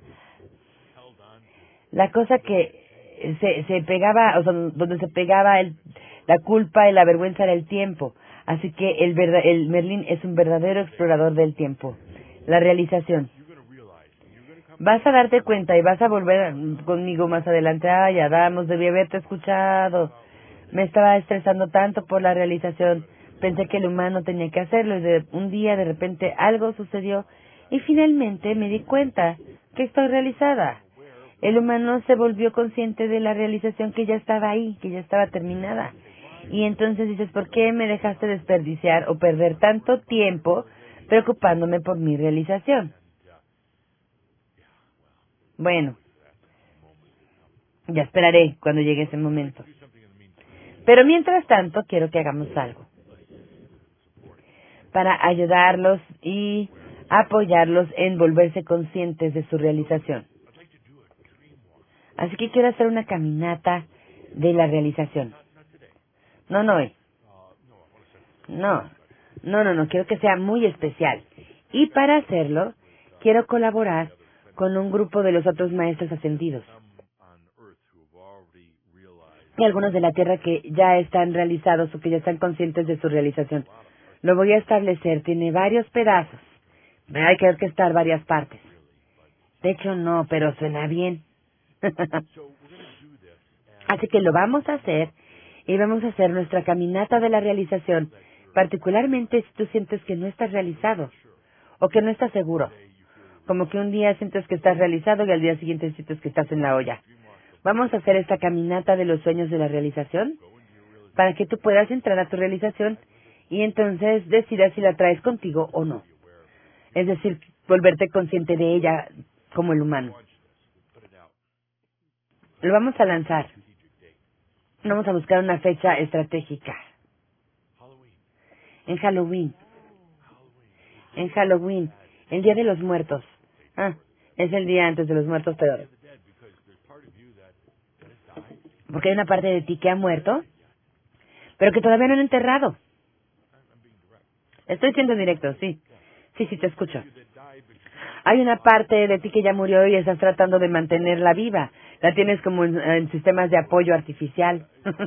la cosa que se, se pegaba, o sea, donde se pegaba el, la culpa y la vergüenza era el tiempo. Así que el, verdad, el Merlín es un verdadero explorador del tiempo. La realización. Vas a darte cuenta y vas a volver conmigo más adelante. Ay, Adamos, debí haberte escuchado. Me estaba estresando tanto por la realización. Pensé que el humano tenía que hacerlo y de un día de repente algo sucedió y finalmente me di cuenta que estoy realizada. El humano se volvió consciente de la realización que ya estaba ahí, que ya estaba terminada. Y entonces dices, ¿por qué me dejaste desperdiciar o perder tanto tiempo preocupándome por mi realización? Bueno, ya esperaré cuando llegue ese momento. Pero mientras tanto, quiero que hagamos algo para ayudarlos y apoyarlos en volverse conscientes de su realización. Así que quiero hacer una caminata de la realización. No, no, hoy. No, no, no, no, quiero que sea muy especial. Y para hacerlo, quiero colaborar con un grupo de los otros maestros ascendidos. Y algunos de la Tierra que ya están realizados o que ya están conscientes de su realización. Lo voy a establecer, tiene varios pedazos. Hay que orquestar varias partes. De hecho, no, pero suena bien. Así que lo vamos a hacer y vamos a hacer nuestra caminata de la realización, particularmente si tú sientes que no estás realizado o que no estás seguro. Como que un día sientes que estás realizado y al día siguiente sientes que estás en la olla. Vamos a hacer esta caminata de los sueños de la realización para que tú puedas entrar a tu realización y entonces decidas si la traes contigo o no. Es decir, volverte consciente de ella como el humano. Lo vamos a lanzar. Vamos a buscar una fecha estratégica. En Halloween. En Halloween. El Día de los Muertos. Ah, es el día antes de los muertos, pero... Porque hay una parte de ti que ha muerto, pero que todavía no han enterrado. Estoy siendo directo, sí. Sí, sí, te escucho. Hay una parte de ti que ya murió y estás tratando de mantenerla viva. La tienes como en, en sistemas de apoyo artificial.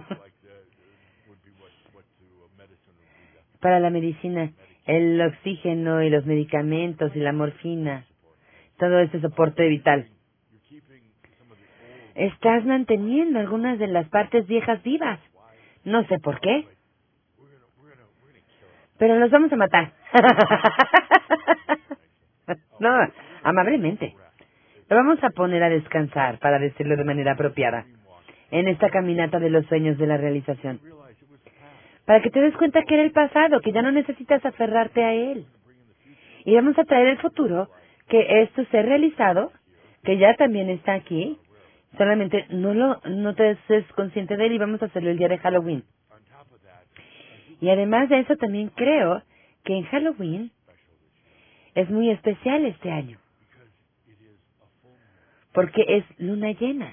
Para la medicina, el oxígeno y los medicamentos y la morfina, todo ese soporte vital. Estás manteniendo algunas de las partes viejas vivas. No sé por qué, pero los vamos a matar. No, amablemente. Lo vamos a poner a descansar, para decirlo de manera apropiada, en esta caminata de los sueños de la realización. Para que te des cuenta que era el pasado, que ya no necesitas aferrarte a él. Y vamos a traer el futuro, que es tu ser realizado, que ya también está aquí. Solamente no lo, no te haces consciente de él y vamos a hacerlo el día de Halloween. Y además de eso también creo que en Halloween es muy especial este año. Porque es luna llena.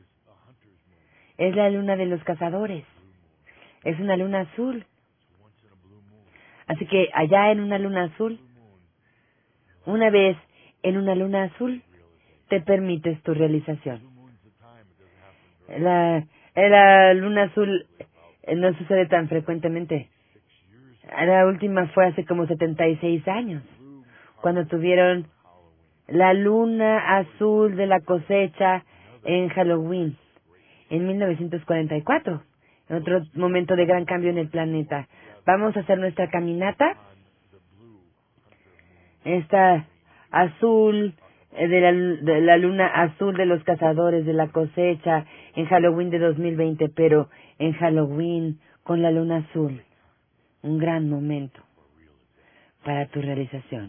Es la luna de los cazadores. Es una luna azul. Así que allá en una luna azul, una vez en una luna azul, te permites tu realización. La, la luna azul no sucede tan frecuentemente. La última fue hace como setenta y seis años, cuando tuvieron la luna azul de la cosecha en Halloween, en mil novecientos cuarenta y cuatro, en otro momento de gran cambio en el planeta. Vamos a hacer nuestra caminata, esta azul, eh, de, la, de la luna azul de los cazadores de la cosecha, en Halloween de dos mil veinte, pero en Halloween con la luna azul. Un gran momento para tu realización.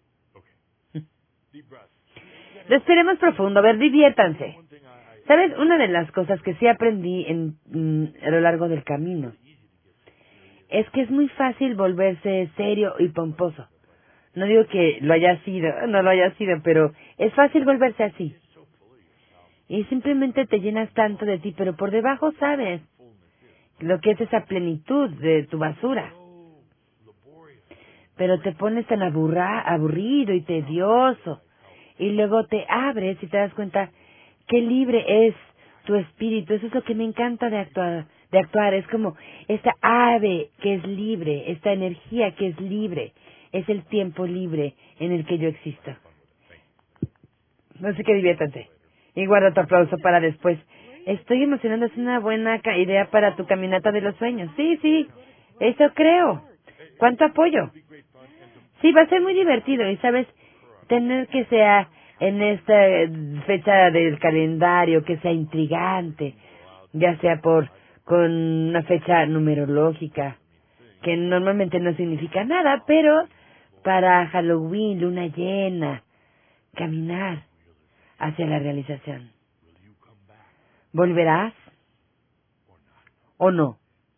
Respiremos profundo, a ver, diviértanse. ¿Sabes? Una de las cosas que sí aprendí en, mm, a lo largo del camino es que es muy fácil volverse serio y pomposo. No digo que lo haya sido, no lo haya sido, pero es fácil volverse así. Y simplemente te llenas tanto de ti, pero por debajo sabes lo que es esa plenitud de tu basura. Pero te pones tan aburra, aburrido y tedioso. Y luego te abres y te das cuenta qué libre es tu espíritu. Eso es lo que me encanta de actuar. De actuar. Es como esta ave que es libre, esta energía que es libre. Es el tiempo libre en el que yo existo. Así que diviértanse. Y guarda tu aplauso para después. Estoy emocionando, es una buena ca- idea para tu caminata de los sueños. Sí, sí, eso creo. ¿Cuánto apoyo? Sí, va a ser muy divertido y, ¿sabes? Tener que sea en esta fecha del calendario, que sea intrigante, ya sea por con una fecha numerológica, que normalmente no significa nada, pero para Halloween, luna llena, caminar hacia la realización. ¿Volverás o no?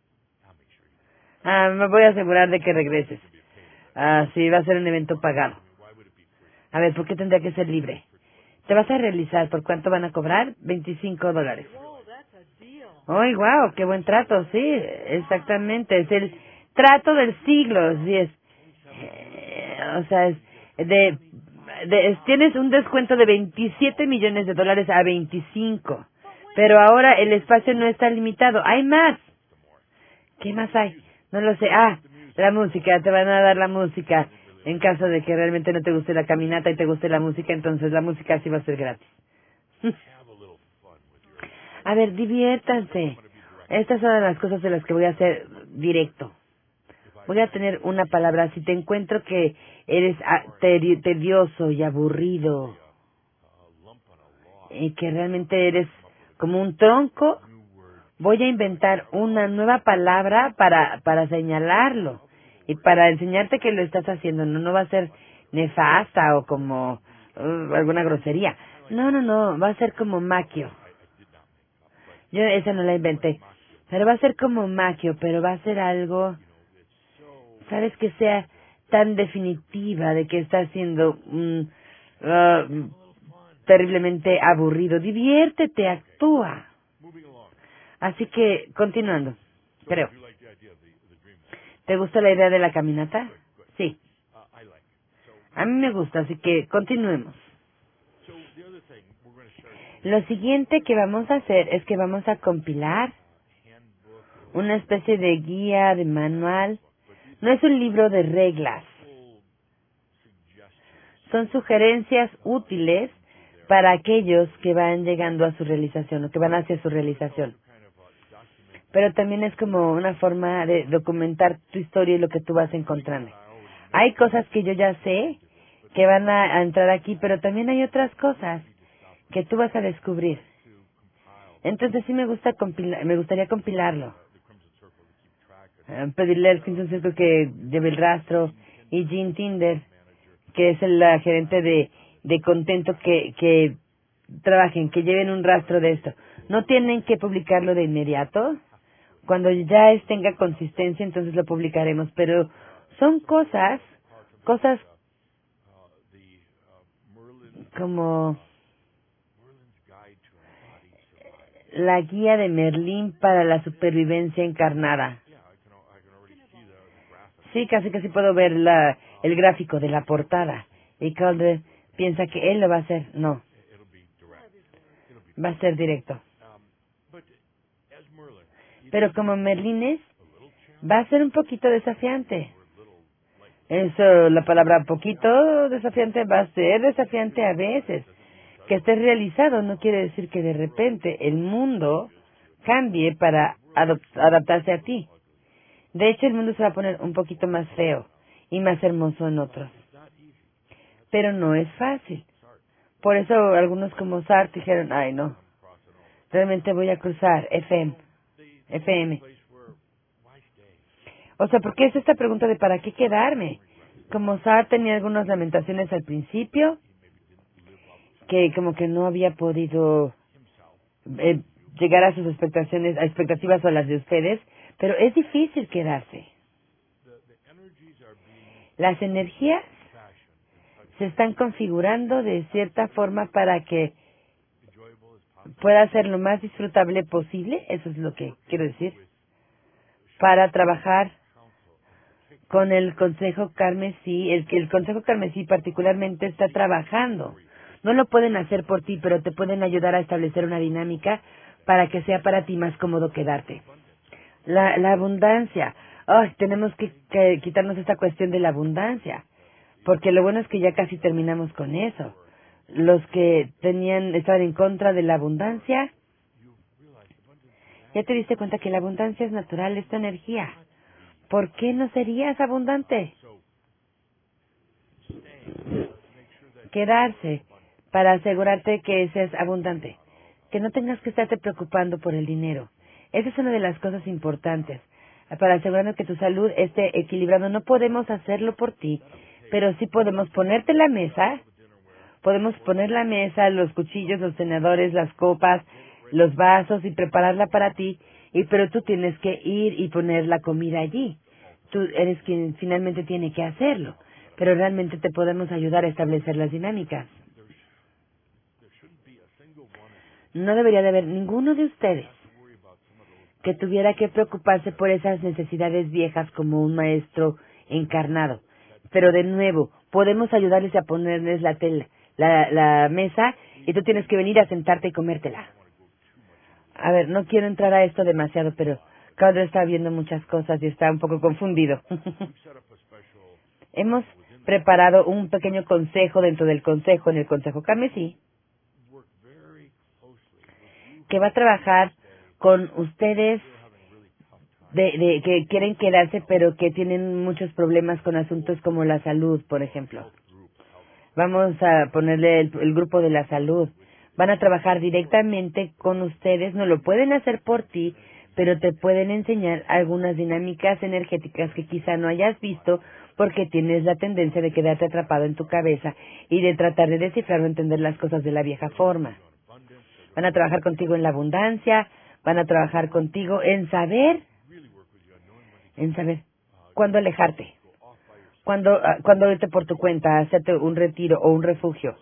Ah, me voy a asegurar de que regreses. Ah, sí, va a ser un evento pagado. A ver, ¿por qué tendría que ser libre? Te vas a realizar. ¿Por cuánto van a cobrar? veinticinco dólares. ¡Ay, wow! ¡Qué buen trato! Sí, exactamente. Es el trato del siglo. Sí, es. Eh, o sea, es de, de es- tienes un descuento de veintisiete millones de dólares a veinticinco. Pero ahora el espacio no está limitado. ¡Hay más! ¿Qué más hay? No lo sé. Ah, la música. Te van a dar la música. En caso de que realmente no te guste la caminata y te guste la música, entonces la música sí va a ser gratis. A ver, diviértanse. Estas son las cosas de las que voy a hacer directo. Voy a tener una palabra. Si te encuentro que eres ah, tedi- tedioso y aburrido, y que realmente eres como un tronco, voy a inventar una nueva palabra para, para señalarlo. Y para enseñarte que lo estás haciendo. No, no va a ser nefasta o como uh, alguna grosería. No, no, no. Va a ser como maquio. Yo esa no la inventé. Pero va a ser como maquio, pero va a ser algo, ¿sabes? Que sea tan definitiva de que está siendo mm, uh, terriblemente aburrido. Diviértete, actúa. Así que, continuando, creo. ¿Te gusta la idea de la caminata? Sí. A mí me gusta, así que continuemos. Lo siguiente que vamos a hacer es que vamos a compilar una especie de guía, de manual. No es un libro de reglas. Son sugerencias útiles para aquellos que van llegando a su realización o que van hacia su realización. Pero también es como una forma de documentar tu historia y lo que tú vas encontrando. Hay cosas que yo ya sé que van a, a entrar aquí, pero también hay otras cosas que tú vas a descubrir. Entonces sí me gusta compila- me gustaría compilarlo. Eh, pedirle al Crimson Circle que lleve el rastro y Jean Tinder, que es el la gerente de, de Contento, que, que trabajen, que lleven un rastro de esto. No tienen que publicarlo de inmediato. Cuando ya es, tenga consistencia, entonces lo publicaremos. Pero son cosas, cosas como la guía de Merlín para la supervivencia encarnada. Sí, casi casi puedo ver la, el gráfico de la portada. Y Calder piensa que él lo va a hacer. No, va a ser directo. Pero como Merlín es, va a ser un poquito desafiante. Eso, la palabra poquito desafiante va a ser desafiante a veces. Que estés realizado no quiere decir que de repente el mundo cambie para adop- adaptarse a ti. De hecho, el mundo se va a poner un poquito más feo y más hermoso en otros. Pero no es fácil. Por eso algunos como Sartre dijeron, ay no, realmente voy a cruzar F M. F M. O sea, ¿por qué es esta pregunta de para qué quedarme? Como Sartre tenía algunas lamentaciones al principio, que como que no había podido eh, llegar a sus expectaciones, a expectativas o a las de ustedes, pero es difícil quedarse. Las energías se están configurando de cierta forma para que pueda ser lo más disfrutable posible, eso es lo que quiero decir, para trabajar con el Consejo Carmesí. El que el Consejo Carmesí particularmente está trabajando. No lo pueden hacer por ti, pero te pueden ayudar a establecer una dinámica para que sea para ti más cómodo quedarte. La, la abundancia. Ay, tenemos que, que quitarnos esta cuestión de la abundancia, porque lo bueno es que ya casi terminamos con eso. Los que tenían estaban en contra de la abundancia, ya te diste cuenta que la abundancia es natural, es tu energía. ¿Por qué no serías abundante? Quedarse para asegurarte que seas abundante, que no tengas que estarte preocupando por el dinero. Esa es una de las cosas importantes, para asegurarnos que tu salud esté equilibrada. No podemos hacerlo por ti, pero sí podemos ponerte la mesa, podemos poner la mesa, los cuchillos, los tenedores, las copas, los vasos y prepararla para ti, y pero tú tienes que ir y poner la comida allí. Tú eres quien finalmente tiene que hacerlo, pero realmente te podemos ayudar a establecer las dinámicas. No debería de haber ninguno de ustedes que tuviera que preocuparse por esas necesidades viejas como un maestro encarnado. Pero de nuevo, podemos ayudarles a ponerles la tela, la, la mesa, y tú tienes que venir a sentarte y comértela. A ver, no quiero entrar a esto demasiado, pero Calder está viendo muchas cosas y está un poco confundido. Hemos preparado un pequeño consejo dentro del consejo, en el Consejo Carmesí, que va a trabajar con ustedes de, de que quieren quedarse, pero que tienen muchos problemas con asuntos como la salud, por ejemplo. Vamos a ponerle el, el grupo de la salud. Van a trabajar directamente con ustedes, no lo pueden hacer por ti, pero te pueden enseñar algunas dinámicas energéticas que quizá no hayas visto porque tienes la tendencia de quedarte atrapado en tu cabeza y de tratar de descifrar o entender las cosas de la vieja forma. Van a trabajar contigo en la abundancia, van a trabajar contigo en saber, en saber cuándo alejarte, cuándo, ah, cuándo irte por tu cuenta, hacerte un retiro o un refugio.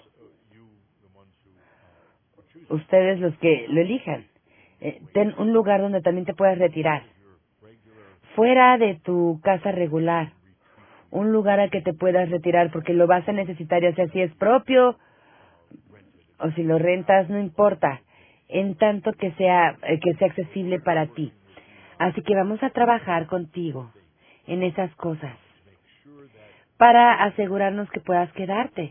Ustedes los que lo elijan. Eh, ten un lugar donde también te puedas retirar. Fuera de tu casa regular. un lugar al que te puedas retirar porque lo vas a necesitar, ya sea si es propio o si lo rentas, no importa, en tanto que sea, eh, que sea accesible para ti. Así que vamos a trabajar contigo en esas cosas para asegurarnos que puedas quedarte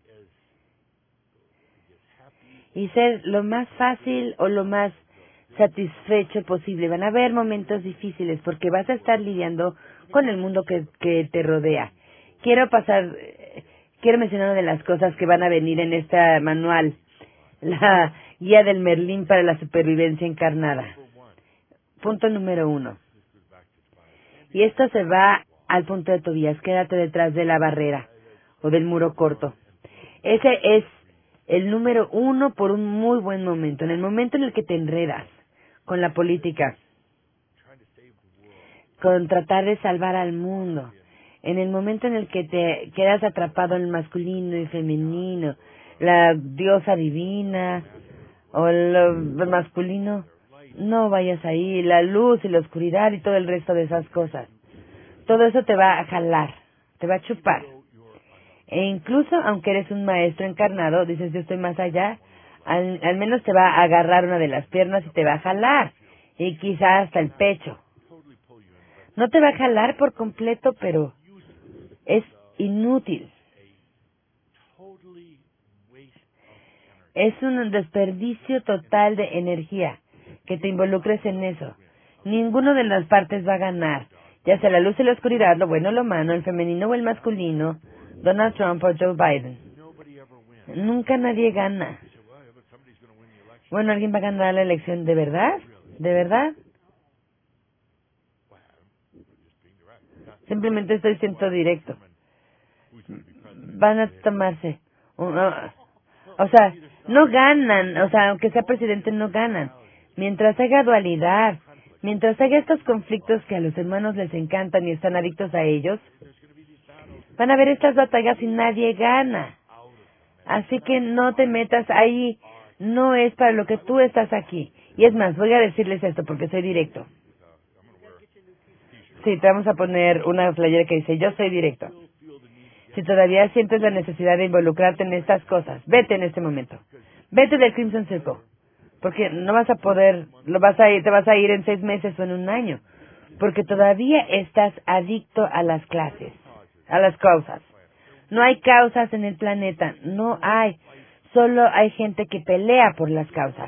y ser lo más fácil o lo más satisfecho posible. Van a haber momentos difíciles porque vas a estar lidiando con el mundo que, que te rodea. Quiero pasar, eh, quiero mencionar una de las cosas que van a venir en este manual, la guía del Merlín para la supervivencia encarnada. Punto número uno. Y esto se va al punto de Tobías. Quédate detrás de la barrera o del muro corto. Ese es el número uno por un muy buen momento. En el momento en el que te enredas con la política, con tratar de salvar al mundo, en el momento en el que te quedas atrapado en el masculino y femenino, la diosa divina o lo masculino, no vayas ahí, la luz y la oscuridad y todo el resto de esas cosas. Todo eso te va a jalar, te va a chupar. E incluso, aunque eres un maestro encarnado, dices, yo estoy más allá, al, al menos te va a agarrar una de las piernas y te va a jalar, y quizá hasta el pecho. No te va a jalar por completo, pero es inútil. Es un desperdicio total de energía que te involucres en eso. Ninguno de las partes va a ganar, ya sea la luz y la oscuridad, lo bueno o lo malo, el femenino o el masculino, Donald Trump o Joe Biden. Nunca nadie gana. Bueno, ¿alguien va a ganar la elección de verdad? ¿De verdad? Simplemente estoy siendo directo. Van a tomarse. un- O sea, no ganan. O sea, aunque sea presidente, no ganan. Mientras haya dualidad, mientras haya estos conflictos que a los hermanos les encantan y están adictos a ellos, van a haber estas batallas y nadie gana. Así que no te metas ahí. No es para lo que tú estás aquí. Y es más, voy a decirles esto porque soy directo. Sí, te vamos a poner una playera que dice, yo soy directo. Si todavía sientes la necesidad de involucrarte en estas cosas, vete en este momento. Vete del Crimson Circle. Porque no vas a poder, lo vas a ir, te vas a ir en seis meses o en un año. Porque todavía estás adicto a las clases, a las causas. No hay causas en el planeta, no hay. Solo hay gente que pelea por las causas.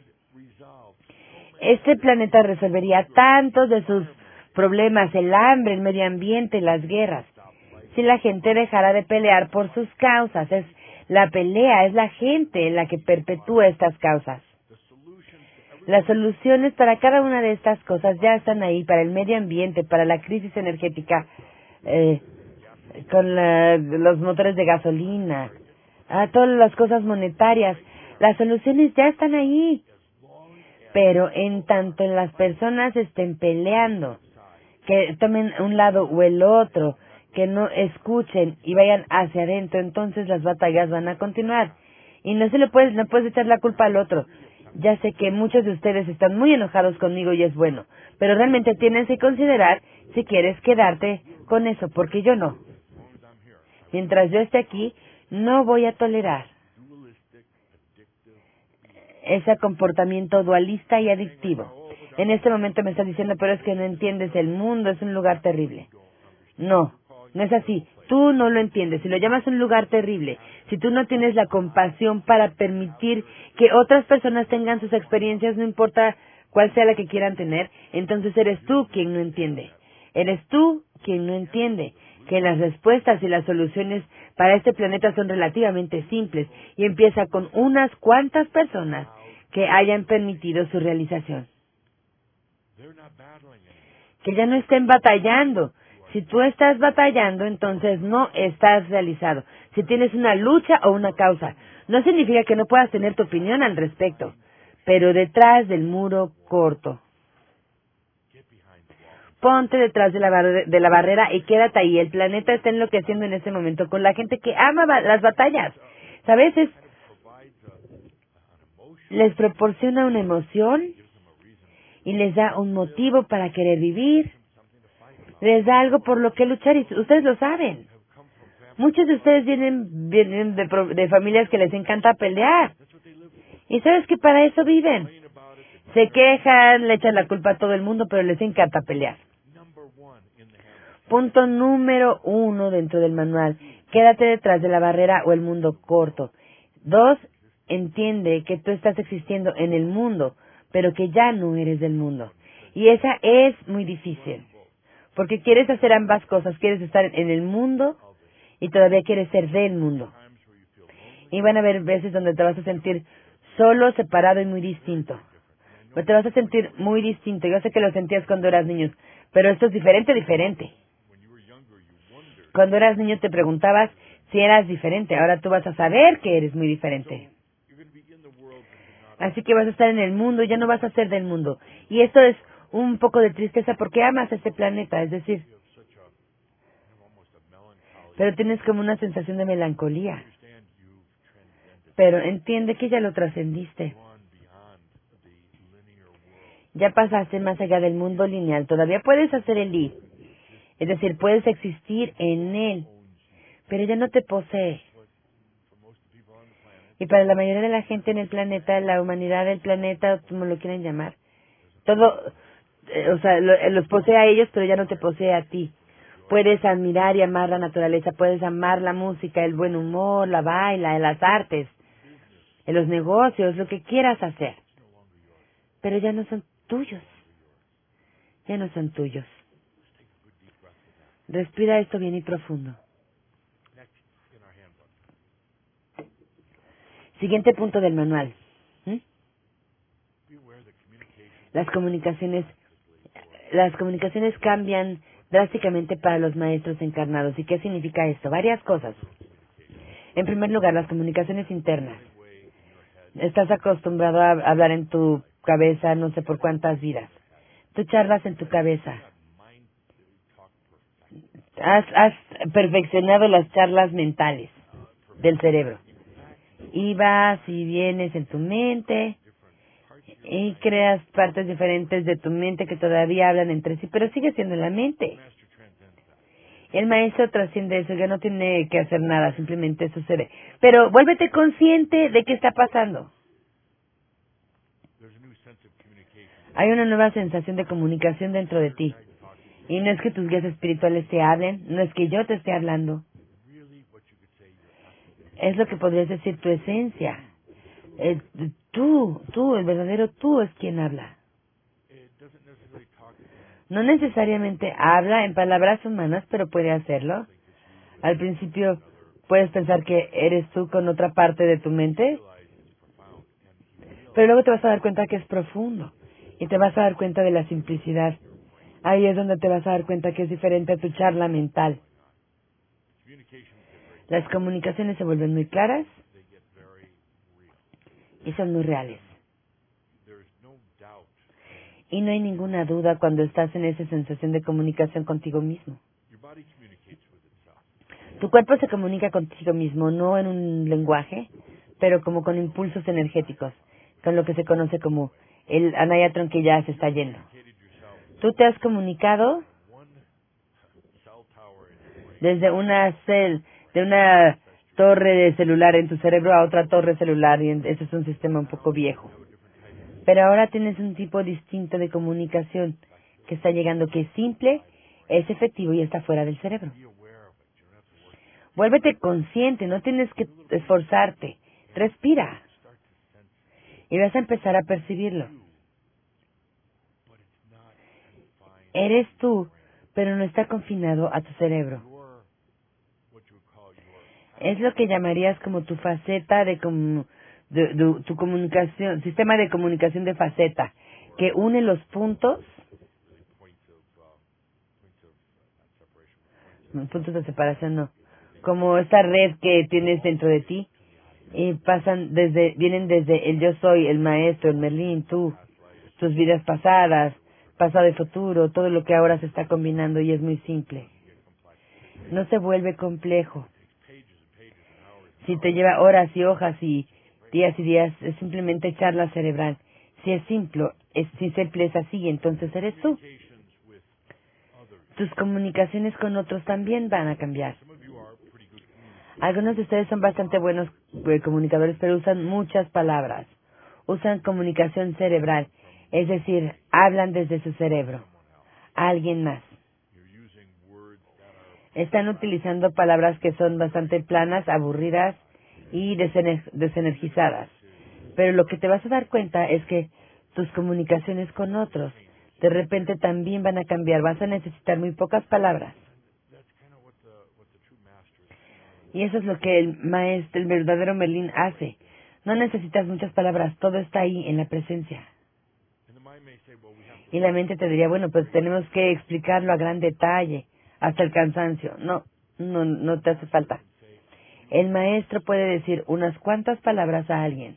Este planeta resolvería tantos de sus problemas, el hambre, el medio ambiente, las guerras, si la gente dejara de pelear por sus causas. Es la pelea, es la gente la que perpetúa estas causas. Las soluciones para cada una de estas cosas ya están ahí, para el medio ambiente, para la crisis energética, eh, con la, los motores de gasolina, a todas las cosas monetarias. Las soluciones ya están ahí. Pero en tanto en las personas estén peleando, que tomen un lado o el otro, que no escuchen y vayan hacia adentro, entonces las batallas van a continuar. Y no se le puedes, no puedes echar la culpa al otro. Ya sé que muchos de ustedes están muy enojados conmigo y es bueno, pero realmente tienes que considerar si quieres quedarte con eso, porque yo no. Mientras yo esté aquí, no voy a tolerar ese comportamiento dualista y adictivo. En este momento me estás diciendo, pero es que no entiendes, el mundo es un lugar terrible. No, no es así. Tú no lo entiendes. Si lo llamas un lugar terrible, si tú no tienes la compasión para permitir que otras personas tengan sus experiencias, no importa cuál sea la que quieran tener, entonces eres tú quien no entiende. Eres tú quien no entiende que las respuestas y las soluciones para este planeta son relativamente simples y empieza con unas cuantas personas que hayan permitido su realización. Que ya no estén batallando. Si tú estás batallando, entonces no estás realizado. Si tienes una lucha o una causa, no significa que no puedas tener tu opinión al respecto, pero detrás del muro corto. Ponte detrás de la, bar- de la barrera y quédate ahí. El planeta está enloqueciendo en este momento con la gente que ama ba- las batallas. ¿Sabes? Es- les proporciona una emoción y les da un motivo para querer vivir, les da algo por lo que luchar y ustedes lo saben. Muchos de ustedes vienen, vienen de, de familias que les encanta pelear. Y sabes que para eso viven. Se quejan, le echan la culpa a todo el mundo, pero les encanta pelear. Punto número uno dentro del manual. Quédate detrás de la barrera o el mundo corto. Dos, entiende que tú estás existiendo en el mundo, pero que ya no eres del mundo. Y esa es muy difícil. Porque quieres hacer ambas cosas. Quieres estar en el mundo y todavía quieres ser del mundo. Y van a haber veces donde te vas a sentir solo, separado y muy distinto. Pues te vas a sentir muy distinto. Yo sé que lo sentías cuando eras niño, pero esto es diferente, diferente. Cuando eras niño te preguntabas si eras diferente. Ahora tú vas a saber que eres muy diferente. Así que vas a estar en el mundo, ya no vas a ser del mundo. Y esto es un poco de tristeza porque amas a este planeta, es decir, pero tienes como una sensación de melancolía. Pero entiende que ya lo trascendiste. Ya pasaste más allá del mundo lineal. Todavía puedes hacer el I. Es decir, puedes existir en él. Pero ya no te posee. Y para la mayoría de la gente en el planeta, la humanidad del planeta, como lo quieran llamar, todo, eh, o sea, lo, los posee a ellos, pero ya no te posee a ti. Puedes admirar y amar la naturaleza, puedes amar la música, el buen humor, la baila, las artes, en los negocios, lo que quieras hacer. Pero ya no son tuyos. Ya no son tuyos. Respira esto bien y profundo. Siguiente punto del manual. ¿Mm? Las comunicaciones, las comunicaciones cambian drásticamente para los maestros encarnados. ¿Y qué significa esto? Varias cosas. En primer lugar, las comunicaciones internas. Estás acostumbrado a hablar en tu cabeza no sé por cuántas vidas. Tú charlas en tu cabeza. Has, has perfeccionado las charlas mentales del cerebro. Y vas y vienes en tu mente y creas partes diferentes de tu mente que todavía hablan entre sí, pero sigue siendo la mente. El maestro trasciende eso, ya no tiene que hacer nada, simplemente sucede. Pero vuélvete consciente de qué está pasando. Hay una nueva sensación de comunicación dentro de ti. Y no es que tus guías espirituales te hablen, no es que yo te esté hablando. Es lo que podrías decir tu esencia. Eh, tú, tú, el verdadero tú es quien habla. No necesariamente habla en palabras humanas, pero puede hacerlo. Al principio puedes pensar que eres tú con otra parte de tu mente, pero luego te vas a dar cuenta que es profundo y te vas a dar cuenta de la simplicidad. Ahí es donde te vas a dar cuenta que es diferente a tu charla mental. Las comunicaciones se vuelven muy claras y son muy reales. Y no hay ninguna duda cuando estás en esa sensación de comunicación contigo mismo. Tu cuerpo se comunica contigo mismo, no en un lenguaje, pero como con impulsos energéticos, con lo que se conoce como el anayatron que ya se está yendo. Tú te has comunicado desde una cel, de una torre de celular en tu cerebro a otra torre celular, y ese es un sistema un poco viejo. Pero ahora tienes un tipo distinto de comunicación que está llegando, que es simple, es efectivo y está fuera del cerebro. Vuélvete consciente, no tienes que esforzarte. Respira. Y vas a empezar a percibirlo. Eres tú, pero no está confinado a tu cerebro. Es lo que llamarías como tu faceta de, comu de, de tu comunicación, sistema de comunicación de faceta, que une los puntos, no, puntos de separación no, como esta red que tienes dentro de ti, y pasan desde, vienen desde el yo soy, el maestro, el Merlín, tú, tus vidas pasadas, pasado y futuro, todo lo que ahora se está combinando y es muy simple. No se vuelve complejo. Si te lleva horas y hojas y días y días, es simplemente charla cerebral. Si es simple, es, si simple es así, entonces eres tú. tus comunicaciones con otros también van a cambiar. Algunos de ustedes son bastante buenos eh, comunicadores, pero usan muchas palabras. Usan comunicación cerebral, es decir, hablan desde su cerebro a alguien más. Están utilizando palabras que son bastante planas, aburridas y desener- desenergizadas. Pero lo que te vas a dar cuenta es que tus comunicaciones con otros de repente también van a cambiar. Vas a necesitar muy pocas palabras. Y eso es lo que el maestro, el verdadero Merlín hace. No necesitas muchas palabras, todo está ahí en la presencia. Y la mente te diría, bueno, pues tenemos que explicarlo a gran detalle, hasta el cansancio. No, no, no te hace falta. El maestro puede decir unas cuantas palabras a alguien.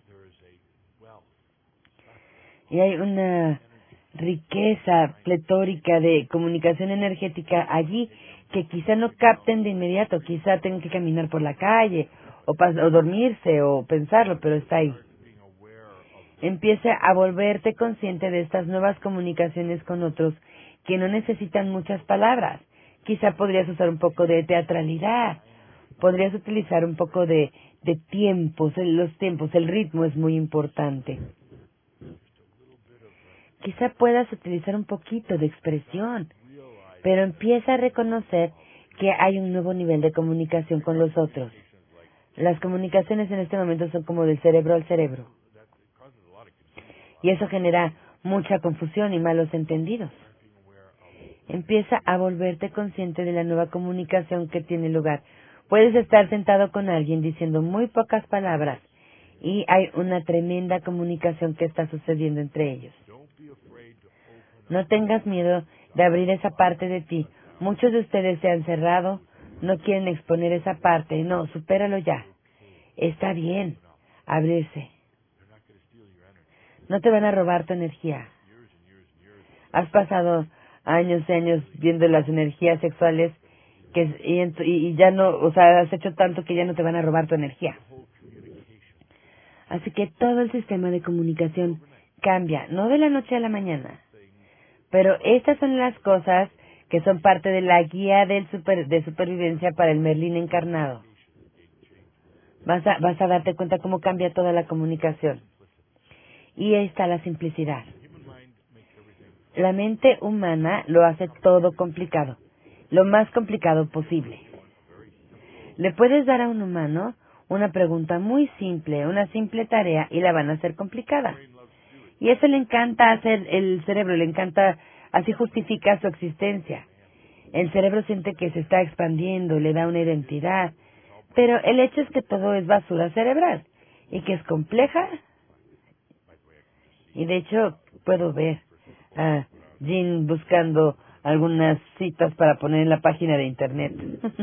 Y hay una riqueza pletórica de comunicación energética allí que quizá no capten de inmediato, quizá tengan que caminar por la calle o, pas- o dormirse o pensarlo, pero está ahí. Empieza a volverte consciente de estas nuevas comunicaciones con otros que no necesitan muchas palabras. Quizá podrías usar un poco de teatralidad, podrías utilizar un poco de, de tiempos, el- los tiempos, el ritmo es muy importante. Quizá puedas utilizar un poquito de expresión, pero empieza a reconocer que hay un nuevo nivel de comunicación con los otros. Las comunicaciones en este momento son como del cerebro al cerebro. Y eso genera mucha confusión y malos entendidos. Empieza a volverte consciente de la nueva comunicación que tiene lugar. Puedes estar sentado con alguien diciendo muy pocas palabras y hay una tremenda comunicación que está sucediendo entre ellos. No tengas miedo de abrir esa parte de ti. Muchos de ustedes se han cerrado, no quieren exponer esa parte. No, supéralo ya. Está bien abrirse. No te van a robar tu energía. Has pasado años y años viendo las energías sexuales que y, en tu- y y ya no, o sea, has hecho tanto que ya no te van a robar tu energía. Así que todo el sistema de comunicación cambia, no de la noche a la mañana. Pero estas son las cosas que son parte de la guía del super, de supervivencia para el Merlín encarnado. Vas a, vas a darte cuenta cómo cambia toda la comunicación. Y ahí está la simplicidad. La mente humana lo hace todo complicado, lo más complicado posible. Le puedes dar a un humano una pregunta muy simple, una simple tarea, y la van a hacer complicada. Y eso le encanta hacer el cerebro, le encanta, así justifica su existencia. El cerebro siente que se está expandiendo, le da una identidad, pero el hecho es que todo es basura cerebral y que es compleja. Y de hecho puedo ver a Jean buscando algunas citas para poner en la página de internet.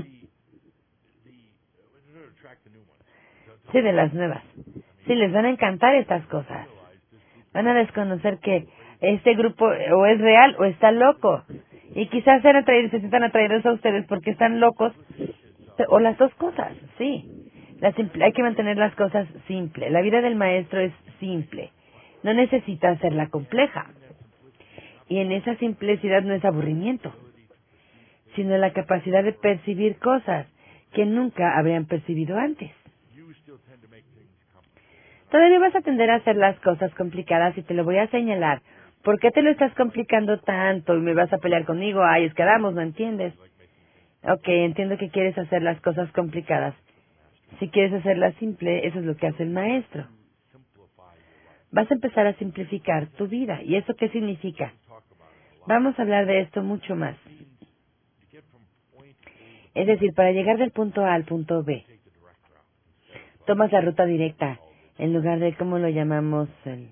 Sí, de las nuevas. Sí, les van a encantar estas cosas. Van a desconocer que este grupo o es real o está loco. Y quizás sean atraídos, se sientan atraídos a ustedes porque están locos. O las dos cosas, sí. La simple- hay que mantener las cosas simples. La vida del maestro es simple. No necesita hacerla compleja. Y en esa simplicidad no es aburrimiento, sino la capacidad de percibir cosas que nunca habrían percibido antes. Todavía vas a tender a hacer las cosas complicadas y te lo voy a señalar. ¿Por qué te lo estás complicando tanto y me vas a pelear conmigo? Ay, es que Adamos, ¿no entiendes? Ok, entiendo que quieres hacer las cosas complicadas. Si quieres hacerlas simple, eso es lo que hace el maestro. Vas a empezar a simplificar tu vida. ¿Y eso qué significa? Vamos a hablar de esto mucho más. Es decir, para llegar del punto A al punto B, tomas la ruta directa en lugar de, ¿cómo lo llamamos? El,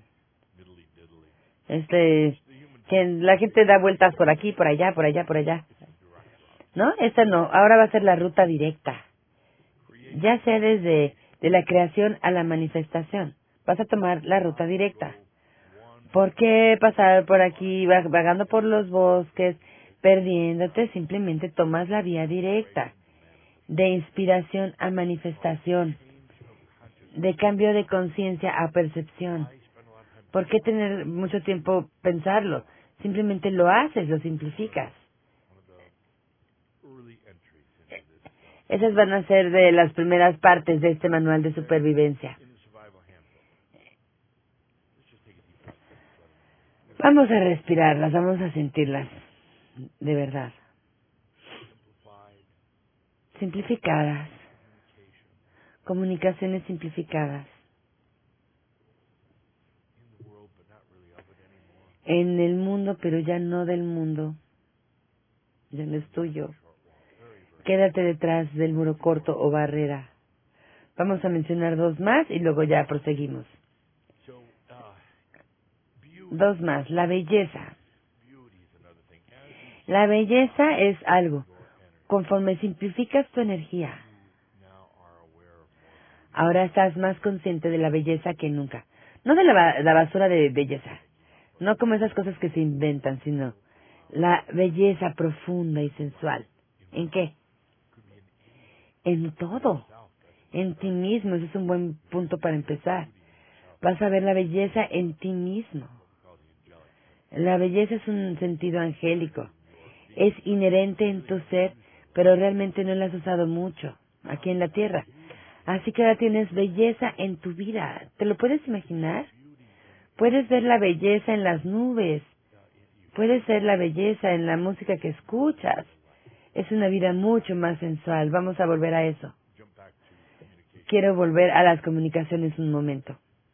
este, que la gente da vueltas por aquí, por allá, por allá, por allá. ¿No? Esta no. Ahora va a ser la ruta directa. Ya sea desde de la creación a la manifestación. Vas a tomar la ruta directa. ¿Por qué pasar por aquí, va- vagando por los bosques, perdiéndote? Simplemente tomas la vía directa. De inspiración a manifestación. De cambio de conciencia a percepción. ¿Por qué tener mucho tiempo pensarlo? Simplemente lo haces, lo simplificas. Esas van a ser de las primeras partes de este manual de supervivencia. Vamos a respirarlas, vamos a sentirlas, de verdad. Simplificadas. Comunicaciones simplificadas. En el mundo, pero ya no del mundo. Ya no es tuyo. Quédate detrás del muro corto o barrera. Vamos a mencionar dos más y luego ya proseguimos. Dos más. La belleza. La belleza es algo. Conforme simplificas tu energía, ahora estás más consciente de la belleza que nunca. No de la, ba- la basura de belleza. No como esas cosas que se inventan, sino la belleza profunda y sensual. ¿En qué? En todo. En ti mismo. Ese es un buen punto para empezar. Vas a ver la belleza en ti mismo. La belleza es un sentido angélico. Es inherente en tu ser, pero realmente no la has usado mucho aquí en la tierra. Así que ahora tienes belleza en tu vida. ¿Te lo puedes imaginar? Puedes ver la belleza en las nubes. Puedes ver la belleza en la música que escuchas. Es una vida mucho más sensual. Vamos a volver a eso. Quiero volver a las comunicaciones un momento.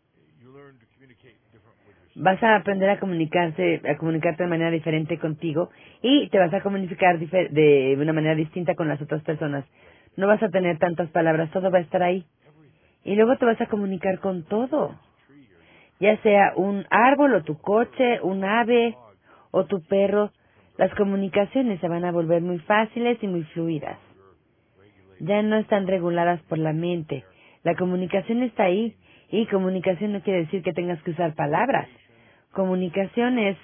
Vas a aprender a comunicarse, a comunicarte de manera diferente contigo y te vas a comunicar difer- de una manera distinta con las otras personas. No vas a tener tantas palabras, todo va a estar ahí. Y luego te vas a comunicar con todo. Ya sea un árbol o tu coche, un ave o tu perro. Las comunicaciones se van a volver muy fáciles y muy fluidas. Ya no están reguladas por la mente. La comunicación está ahí. Y comunicación no quiere decir que tengas que usar palabras. Comunicación es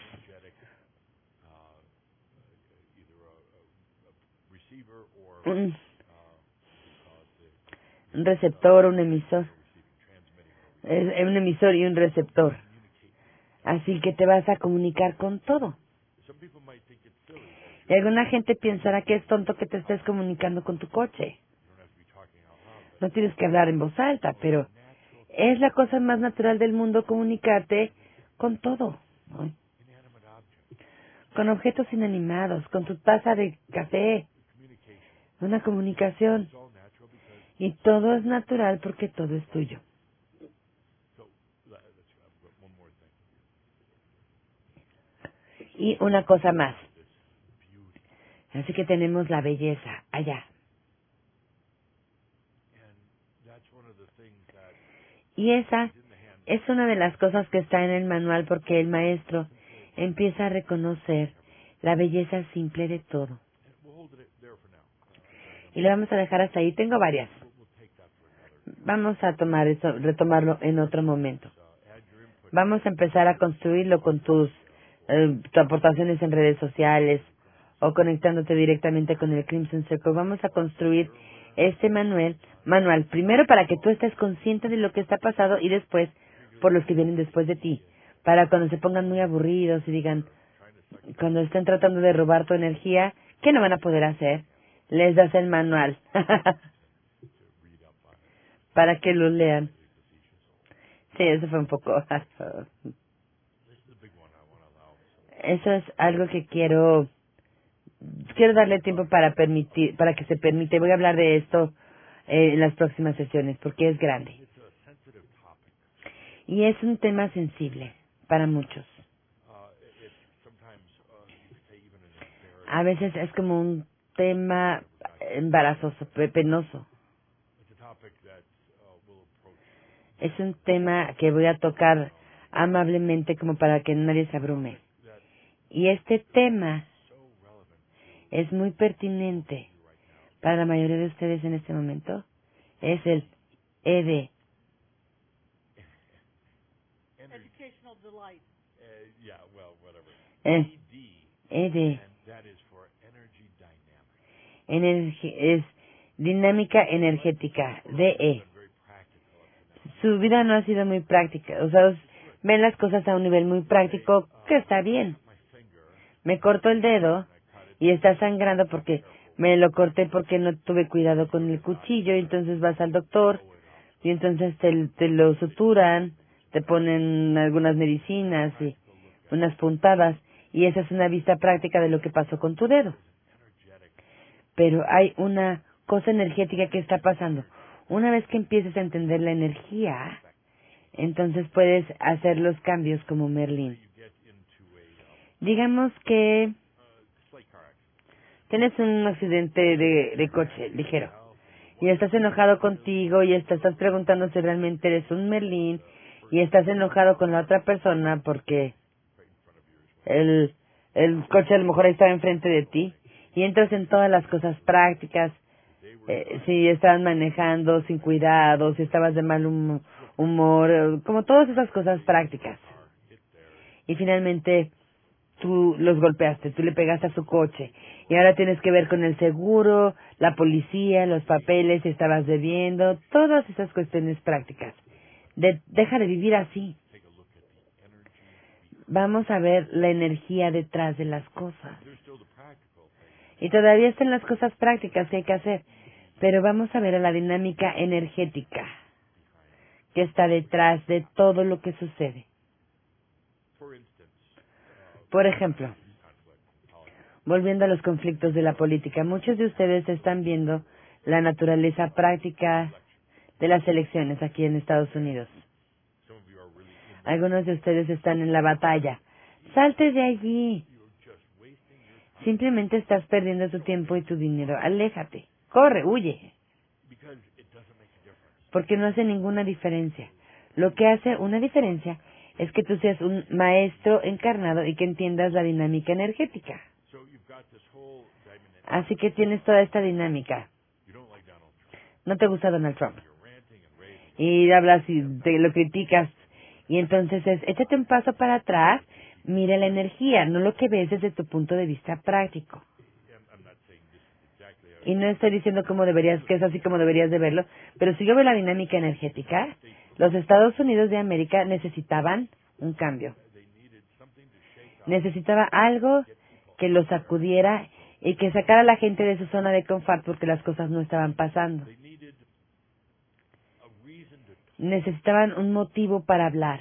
un, un receptor, un emisor. Es un emisor y un receptor. Así que te vas a comunicar con todo. Y alguna gente pensará que es tonto que te estés comunicando con tu coche. No tienes que hablar en voz alta, pero es la cosa más natural del mundo comunicarte con todo, ¿no? Con objetos inanimados, con tu taza de café, una comunicación. Y todo es natural porque todo es tuyo. Y una cosa más. Así que tenemos la belleza allá. Y esa es una de las cosas que está en el manual porque el maestro empieza a reconocer la belleza simple de todo. Y lo vamos a dejar hasta ahí. Tengo varias. Vamos a tomar eso, retomarlo en otro momento. Vamos a empezar a construirlo con tus, eh, tus aportaciones en redes sociales o conectándote directamente con el Crimson Circle. Vamos a construir este manual, manual primero para que tú estés consciente de lo que está pasado y después por los que vienen después de ti. Para cuando se pongan muy aburridos y digan, cuando estén tratando de robar tu energía, ¿qué no van a poder hacer? Les das el manual para que lo lean. Sí, eso fue un poco... Eso es algo que quiero... Quiero darle tiempo para permitir, para que se permite. Voy a hablar de esto eh, en las próximas sesiones porque es grande. Y es un tema sensible para muchos. A veces es como un tema embarazoso, pe- penoso. Es un tema que voy a tocar amablemente como para que nadie se abrume. Y este tema es muy pertinente para la mayoría de ustedes en este momento. Es el E D. Eh, E D. Energi- es dinámica energética. D E. Su vida no ha sido muy práctica. O sea, ven las cosas a un nivel muy práctico, que está bien. Me corto el dedo y está sangrando porque me lo corté porque no tuve cuidado con el cuchillo, y entonces vas al doctor, y entonces te, te lo suturan, te ponen algunas medicinas y unas puntadas, y esa es una vista práctica de lo que pasó con tu dedo. Pero hay una cosa energética que está pasando. Una vez que empieces a entender la energía, entonces puedes hacer los cambios como Merlín. Digamos que tienes un accidente de, de coche ligero y estás enojado contigo y te estás preguntando si realmente eres un Merlín, y estás enojado con la otra persona porque el, el coche a lo mejor estaba enfrente de ti, y entras en todas las cosas prácticas, eh, si estabas manejando sin cuidado, si estabas de mal hum- humor, como todas esas cosas prácticas. Y finalmente tú los golpeaste, tú le pegaste a su coche, y ahora tienes que ver con el seguro, la policía, los papeles, si estabas debiendo, todas esas cuestiones prácticas. De, deja de vivir así. Vamos a ver la energía detrás de las cosas. Y todavía están las cosas prácticas que hay que hacer, pero vamos a ver a la dinámica energética que está detrás de todo lo que sucede. Por ejemplo, volviendo a los conflictos de la política, muchos de ustedes están viendo la naturaleza práctica de las elecciones aquí en Estados Unidos. Algunos de ustedes están en la batalla. Salte de allí. Simplemente estás perdiendo tu tiempo y tu dinero. Aléjate. Corre, huye. Porque no hace ninguna diferencia. Lo que hace una diferencia es que tú seas un maestro encarnado y que entiendas la dinámica energética. Así que tienes toda esta dinámica. No te gusta Donald Trump. Y hablas y te lo criticas. Y entonces es, échate un paso para atrás, mira la energía, no lo que ves desde tu punto de vista práctico. Y no estoy diciendo cómo deberías, que es así como deberías de verlo, pero si yo veo la dinámica energética, los Estados Unidos de América necesitaban un cambio. Necesitaba algo que los sacudiera y que sacara a la gente de su zona de confort porque las cosas no estaban pasando. Necesitaban un motivo para hablar.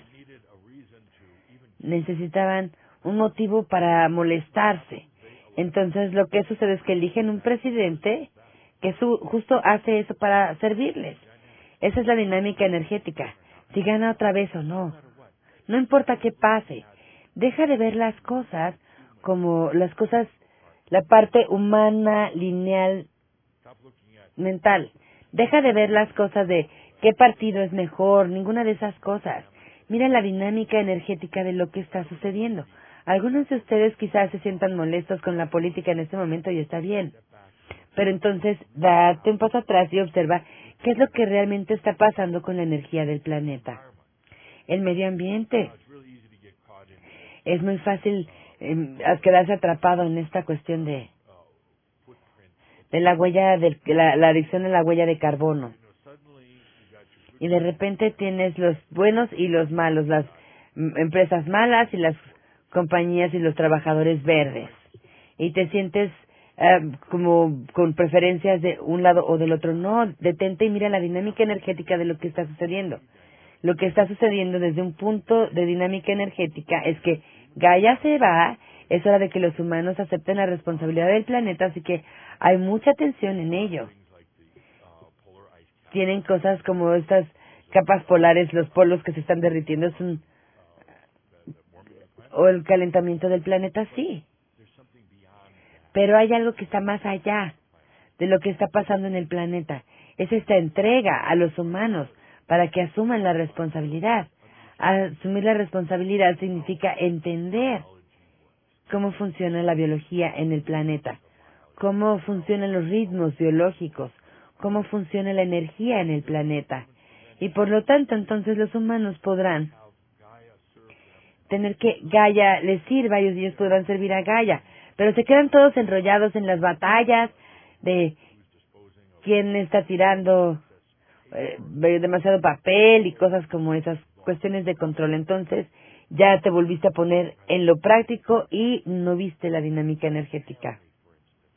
Necesitaban un motivo para molestarse. Entonces lo que sucede es que eligen un presidente que su, justo hace eso para servirles. Esa es la dinámica energética. Si gana otra vez o no. No importa qué pase. Deja de ver las cosas como las cosas, la parte humana, lineal, mental. Deja de ver las cosas de qué partido es mejor, ninguna de esas cosas. Mira la dinámica energética de lo que está sucediendo. Algunos de ustedes quizás se sientan molestos con la política en este momento y está bien. Pero entonces, date un paso atrás y observa qué es lo que realmente está pasando con la energía del planeta. El medio ambiente. Es muy fácil eh, quedarse atrapado en esta cuestión de, de la huella, de la, la adicción a la huella de carbono. Y de repente tienes los buenos y los malos, las mm, empresas malas y las compañías y los trabajadores verdes. Y te sientes eh, como con preferencias de un lado o del otro. No, detente y mira la dinámica energética de lo que está sucediendo. Lo que está sucediendo desde un punto de dinámica energética es que Gaia se va, es hora de que los humanos acepten la responsabilidad del planeta, así que hay mucha tensión en ello. Tienen cosas como estas capas polares, los polos que se están derritiendo, es un, o el calentamiento del planeta, sí. Pero hay algo que está más allá de lo que está pasando en el planeta. Es esta entrega a los humanos para que asuman la responsabilidad. Asumir la responsabilidad significa entender cómo funciona la biología en el planeta, cómo funcionan los ritmos biológicos, cómo funciona la energía en el planeta. Y por lo tanto, entonces los humanos podrán tener que Gaia les sirva y ellos podrán servir a Gaia. Pero se quedan todos enrollados en las batallas de quién está tirando eh, demasiado papel y cosas como esas, cuestiones de control. Entonces ya te volviste a poner en lo práctico y no viste la dinámica energética.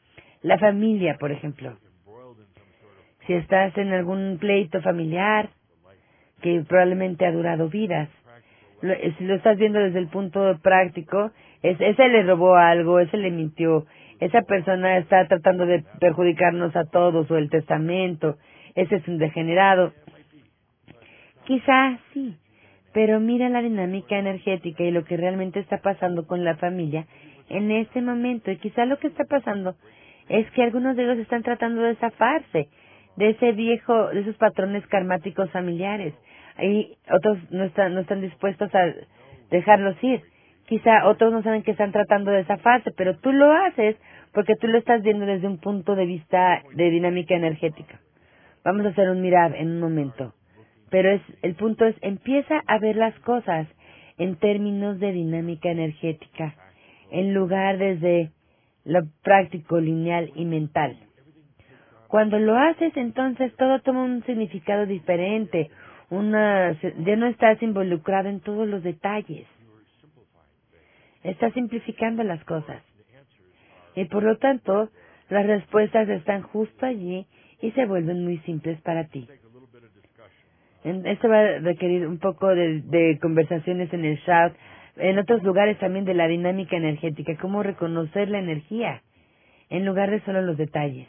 La familia, por ejemplo. Si estás en algún pleito familiar que probablemente ha durado vidas, lo, si lo estás viendo desde el punto práctico, es, ese le robó algo, ese le mintió, esa persona está tratando de perjudicarnos a todos, o el testamento, ese es un degenerado. Quizás sí, pero mira la dinámica energética y lo que realmente está pasando con la familia en este momento. Y quizás lo que está pasando es que algunos de ellos están tratando de zafarse de ese viejo, de esos patrones karmáticos familiares. Y otros no están, no están dispuestos a dejarlos ir. Quizá otros no saben que están tratando de zafarse, pero tú lo haces porque tú lo estás viendo desde un punto de vista de dinámica energética. Vamos a hacer un mirar en un momento. Pero es el punto es, empieza a ver las cosas en términos de dinámica energética, en lugar desde lo práctico, lineal y mental. Cuando lo haces, entonces todo toma un significado diferente. Una, ya no estás involucrado en todos los detalles. Estás simplificando las cosas. Y por lo tanto, las respuestas están justo allí y se vuelven muy simples para ti. Esto va a requerir un poco de, de conversaciones en el chat, en otros lugares también de la dinámica energética, cómo reconocer la energía en lugar de solo los detalles.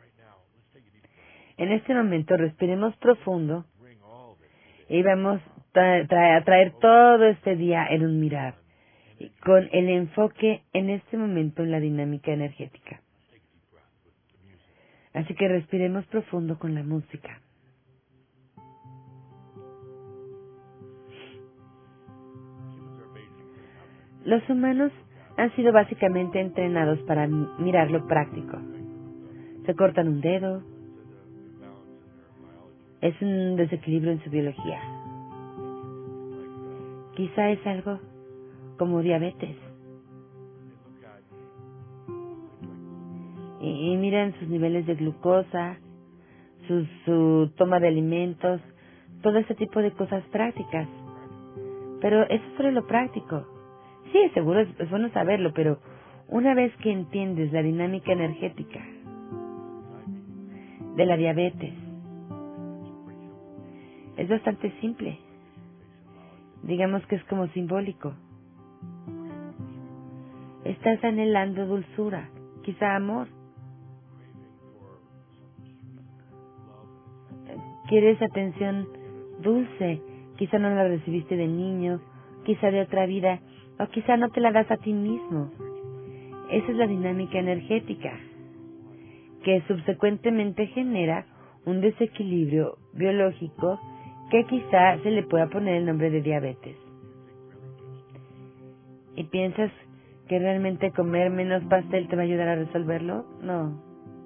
En este momento respiremos profundo y vamos a traer, traer todo este día en un mirar, con el enfoque en este momento en la dinámica energética. Así que respiremos profundo con la música. Los humanos han sido básicamente entrenados para mirar lo práctico. Se cortan un dedo. Es un desequilibrio en su biología. Quizá es algo como diabetes. Y, y miran sus niveles de glucosa, su, su toma de alimentos, todo ese tipo de cosas prácticas. Pero eso es solo lo práctico. Sí, seguro es, es bueno saberlo, pero una vez que entiendes la dinámica energética de la diabetes, es bastante simple. Digamos que es como simbólico. Estás anhelando dulzura, quizá amor. Quieres atención dulce, quizá no la recibiste de niño, quizá de otra vida, o quizá no te la das a ti mismo. Esa es la dinámica energética, que subsecuentemente genera un desequilibrio biológico que quizá se le pueda poner el nombre de diabetes. ¿Y piensas que realmente comer menos pastel te va a ayudar a resolverlo? No.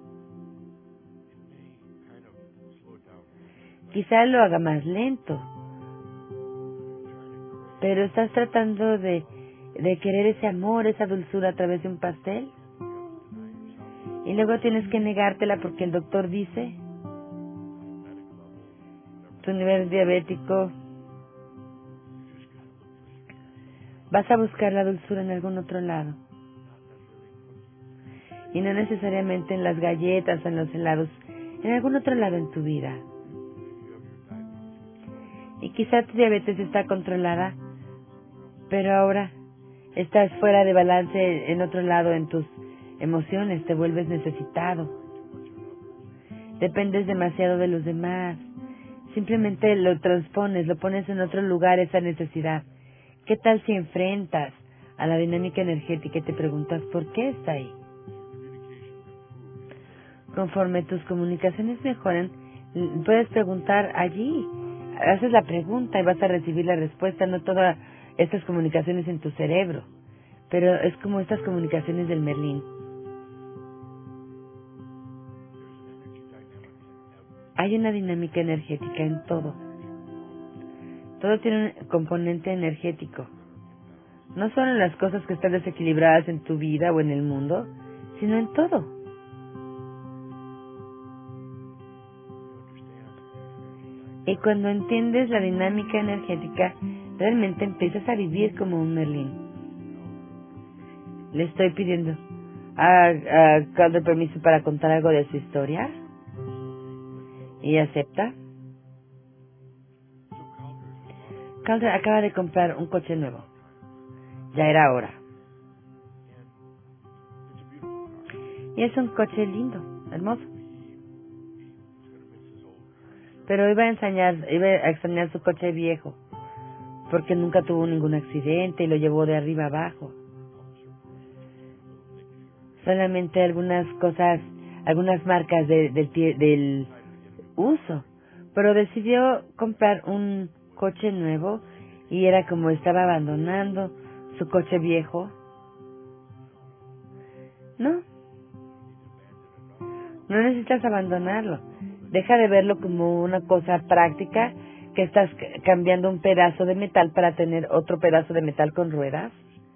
Quizá lo haga más lento, pero estás tratando de, de querer ese amor, esa dulzura a través de un pastel, y luego tienes que negártela porque el doctor dice tu nivel diabético. Vas a buscar la dulzura en algún otro lado, y no necesariamente en las galletas o en los helados, en algún otro lado en tu vida. Y quizá tu diabetes está controlada, pero ahora estás fuera de balance en otro lado en tus emociones, te vuelves necesitado. Dependes demasiado de los demás. Simplemente lo transpones, lo pones en otro lugar, esa necesidad. ¿Qué tal si enfrentas a la dinámica energética y te preguntas por qué está ahí? Conforme tus comunicaciones mejoran, puedes preguntar allí. Haces la pregunta y vas a recibir la respuesta, no todas estas comunicaciones en tu cerebro, pero es como estas comunicaciones del Merlín. Hay una dinámica energética en todo. Todo tiene un componente energético. No solo en las cosas que están desequilibradas en tu vida o en el mundo, sino en todo. Y cuando entiendes la dinámica energética, realmente empiezas a vivir como un Merlín. Le estoy pidiendo a, a Calder permiso para contar algo de su historia y acepta. Calder acaba de comprar un coche nuevo. Ya era hora. Y es un coche lindo, hermoso. Pero iba a enseñar, iba a extrañar su coche viejo, porque nunca tuvo ningún accidente y lo llevó de arriba abajo. Solamente algunas cosas, algunas marcas de, del, del uso, pero decidió comprar un coche nuevo y era como estaba abandonando su coche viejo. No, no necesitas abandonarlo. Deja de verlo como una cosa práctica, que estás cambiando un pedazo de metal para tener otro pedazo de metal con ruedas.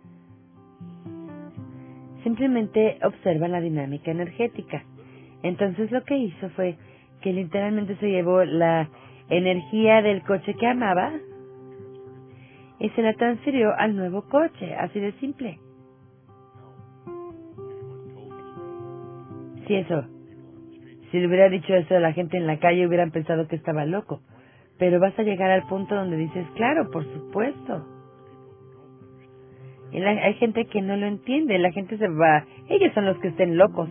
Simplemente observa la dinámica energética. Entonces lo que hizo fue que literalmente se llevó la energía del coche que amaba y se la transfirió al nuevo coche, así de simple. Si eso, si le hubiera dicho eso a la gente en la calle, hubieran pensado que estaba loco. Pero vas a llegar al punto donde dices, claro, por supuesto. Y la, hay gente que no lo entiende, la gente se va, ellos son los que estén locos.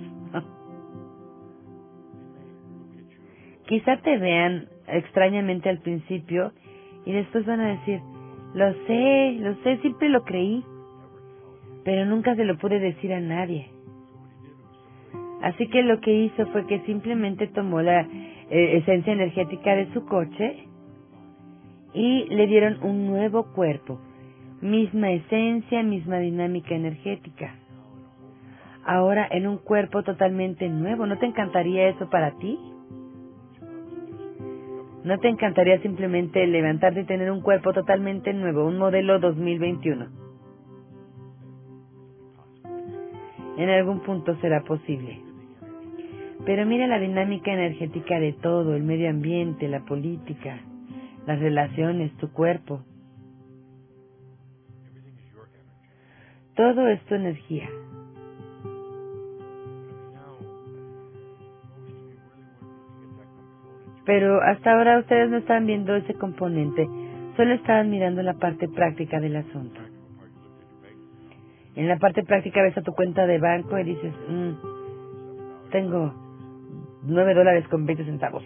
Quizá te vean extrañamente al principio y después van a decir, lo sé, lo sé, siempre lo creí, pero nunca se lo pude decir a nadie. Así que lo que hizo fue que simplemente tomó la eh, esencia energética de su coche y le dieron un nuevo cuerpo. Misma esencia, misma dinámica energética. Ahora en un cuerpo totalmente nuevo. ¿No te encantaría eso para ti? ¿No te encantaría simplemente levantarte y tener un cuerpo totalmente nuevo, un modelo dos mil veintiuno? En algún punto será posible. Pero mira la dinámica energética de todo, el medio ambiente, la política, las relaciones, tu cuerpo. Todo es tu energía. Pero hasta ahora ustedes no estaban viendo ese componente, solo estaban mirando la parte práctica del asunto. En la parte práctica ves a tu cuenta de banco y dices, mmm, tengo nueve dólares con veinte centavos.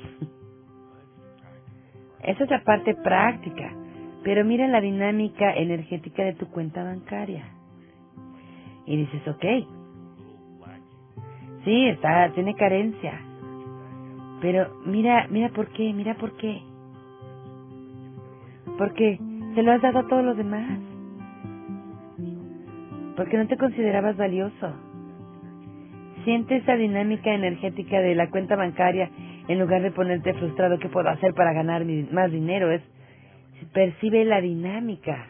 Esa es la parte práctica, pero mira la dinámica energética de tu cuenta bancaria. Y dices, ok, sí, está, tiene carencia. Pero mira, mira por qué, mira por qué. Porque se lo has dado a todos los demás. Porque no te considerabas valioso. Siente esa dinámica energética de la cuenta bancaria en lugar de ponerte frustrado, ¿qué puedo hacer para ganar más dinero? Es, percibe la dinámica.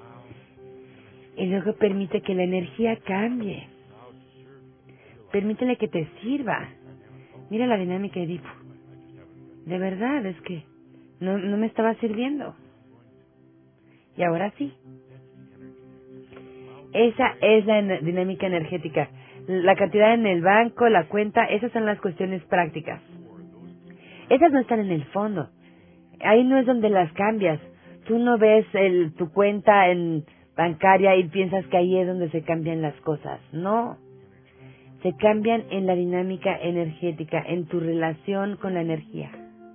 Y luego permite que la energía cambie. Permítele que te sirva. Mira la dinámica y di, de verdad, es que no, no me estaba sirviendo. Y ahora sí. Esa es la en- dinámica energética. La cantidad en el banco, la cuenta, esas son las cuestiones prácticas. Esas no están en el fondo. Ahí no es donde las cambias. Tú no ves el, tu cuenta en bancaria y piensas que ahí es donde se cambian las cosas. No. Se cambian en la dinámica energética, en tu relación con la energía.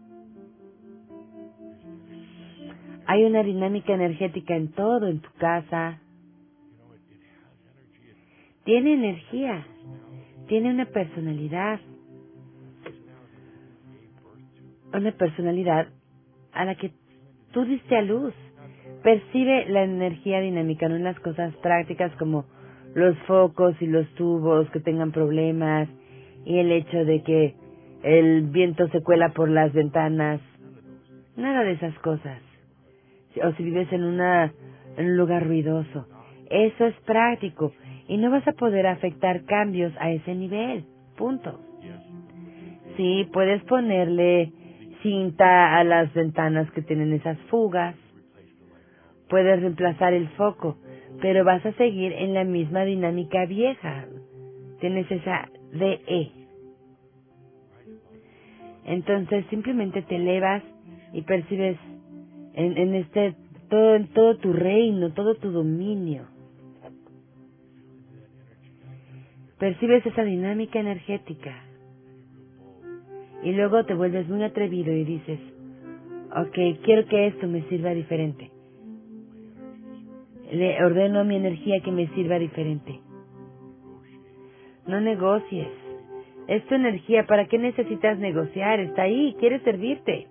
Hay una dinámica energética en todo, en tu casa. Tiene energía, tiene una personalidad. Una personalidad a la que tú diste a luz. Percibe la energía dinámica, no en las cosas prácticas como los focos y los tubos que tengan problemas y el hecho de que el viento se cuela por las ventanas. Nada de esas cosas. O si vives en, una, en un lugar ruidoso. Eso es práctico y no vas a poder afectar cambios a ese nivel. Punto. Sí, puedes ponerle cinta a las ventanas que tienen esas fugas. Puedes reemplazar el foco, pero vas a seguir en la misma dinámica vieja. tienes esa D E. Entonces simplemente te elevas y percibes en, en este todo, en todo tu reino, todo tu dominio. Percibes esa dinámica energética. Y luego te vuelves muy atrevido y dices, ok, quiero que esto me sirva diferente. Le ordeno a mi energía que me sirva diferente. No negocies. Es tu energía, ¿para qué necesitas negociar? Está ahí, quiere servirte.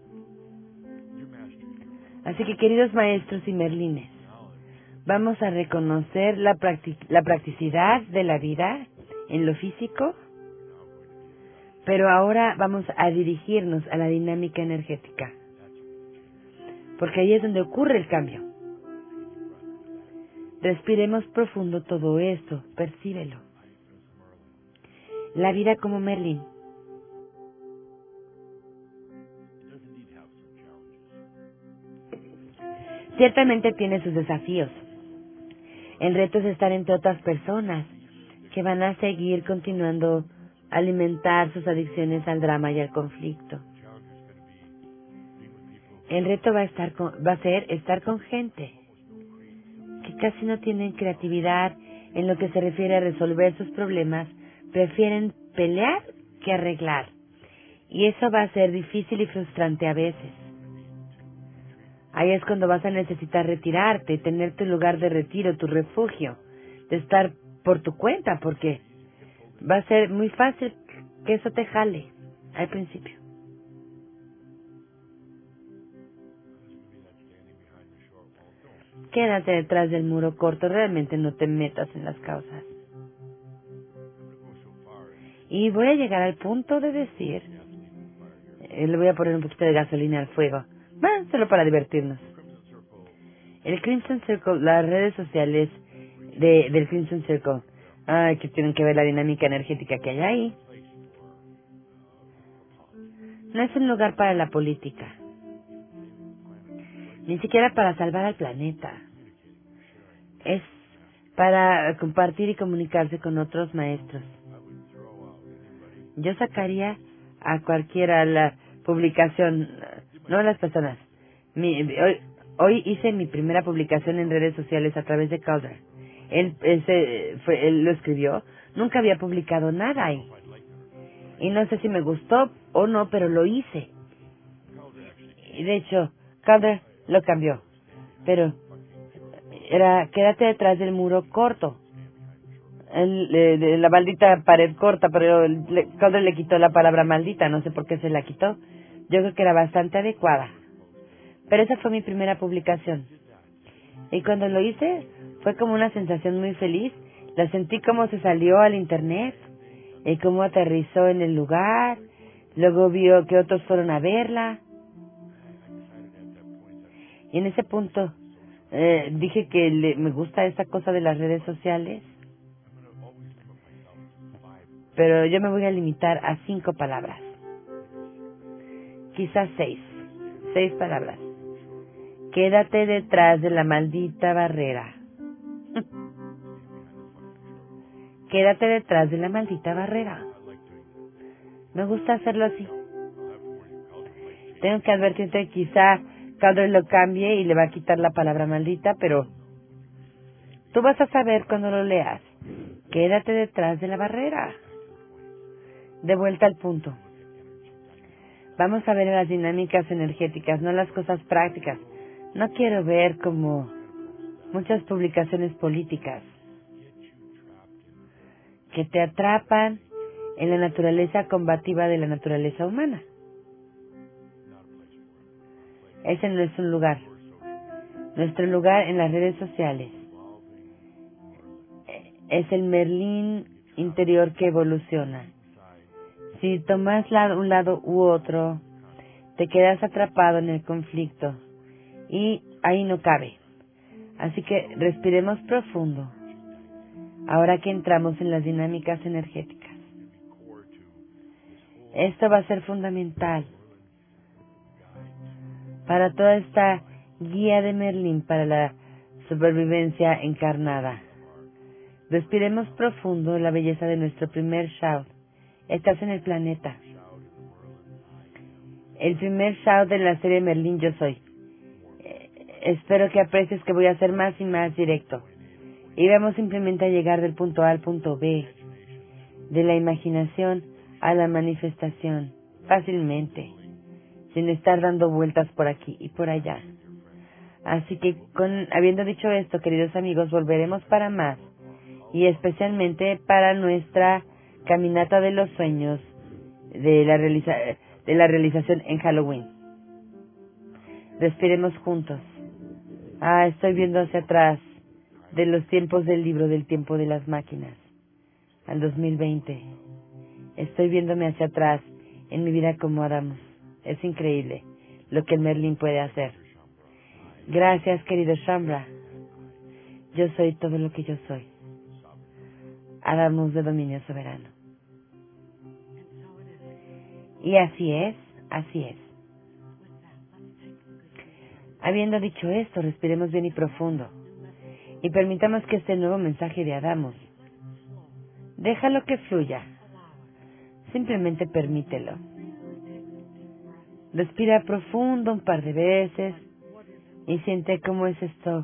Así que, queridos maestros y merlines, vamos a reconocer la, practic- la practicidad de la vida en lo físico, pero ahora vamos a dirigirnos a la dinámica energética, porque ahí es donde ocurre el cambio. Respiremos profundo todo esto, percíbelo. La vida como Merlín. Ciertamente tiene sus desafíos. El reto es estar entre otras personas que van a seguir continuando a alimentar sus adicciones al drama y al conflicto. El reto va a estar con, va a ser estar con gente que casi no tienen creatividad en lo que se refiere a resolver sus problemas, prefieren pelear que arreglar. Y eso va a ser difícil y frustrante a veces. Ahí es cuando vas a necesitar retirarte, tener tu lugar de retiro, tu refugio, de estar por tu cuenta, porque va a ser muy fácil que eso te jale al principio. Quédate detrás del muro corto, realmente no te metas en las causas. Y voy a llegar al punto de decir, eh, le voy a poner un poquito de gasolina al fuego, bueno, solo para divertirnos. El Crimson Circle, las redes sociales de, del Crimson Circle, ay, que tienen que ver la dinámica energética que hay ahí. No es un lugar para la política, ni siquiera para salvar al planeta. Es para compartir y comunicarse con otros maestros. Yo sacaría a cualquiera la publicación, no a las personas. Mi, hoy, hoy hice mi primera publicación en redes sociales a través de Calder. Él, ese, fue, él lo escribió. Nunca había publicado nada ahí. Y no sé si me gustó o no, pero lo hice. Y de hecho, Calder lo cambió. Pero era, quédate detrás del muro corto. El, de, de la maldita pared corta, pero le, Calder le quitó la palabra maldita, no sé por qué se la quitó. Yo creo que era bastante adecuada. Pero esa fue mi primera publicación. Y cuando lo hice, fue como una sensación muy feliz. La sentí como se salió al internet, y cómo aterrizó en el lugar. Luego vio que otros fueron a verla. Y en ese punto eh, dije que le, me gusta esta cosa de las redes sociales. Pero yo me voy a limitar a cinco palabras. Quizás seis. Seis palabras. Quédate detrás de la maldita barrera. Quédate detrás de la maldita barrera. Me gusta hacerlo así. Tengo que advertirte que quizá Calder lo cambie y le va a quitar la palabra maldita, pero tú vas a saber cuando lo leas. Quédate detrás de la barrera. De vuelta al punto. Vamos a ver las dinámicas energéticas, no las cosas prácticas. No quiero ver como muchas publicaciones políticas que te atrapan en la naturaleza combativa de la naturaleza humana. Ese no es un lugar. Nuestro lugar en las redes sociales es el Merlín interior que evoluciona. Si tomas la, un lado u otro, te quedas atrapado en el conflicto y ahí no cabe. Así que respiremos profundo. Ahora que entramos en las dinámicas energéticas. Esto va a ser fundamental para toda esta guía de Merlín para la supervivencia encarnada. Respiremos profundo la belleza de nuestro primer shout. Estás en el planeta. El primer shout de la serie Merlín Yo Soy. Eh, espero que aprecies que voy a ser más y más directo. Y vamos simplemente a llegar del punto A al punto B. De la imaginación a la manifestación. Fácilmente. Sin estar dando vueltas por aquí y por allá. Así que, con, habiendo dicho esto, queridos amigos, volveremos para más. Y especialmente para nuestra caminata de los sueños de la, realiza de la realización en Halloween. Respiremos juntos. Ah, estoy viendo hacia atrás de los tiempos del libro del tiempo de las máquinas al dos mil veinte. Estoy viéndome hacia atrás en mi vida como Adamos. Es increíble lo que el Merlín puede hacer. Gracias, querido Shambra. Yo soy todo lo que yo soy. Adamos de dominio soberano. Y así es, así es. Habiendo dicho esto, respiremos bien y profundo. Y permitamos que este nuevo mensaje de Adamos, déjalo que fluya. Simplemente permítelo. Respira profundo un par de veces y siente cómo es esto.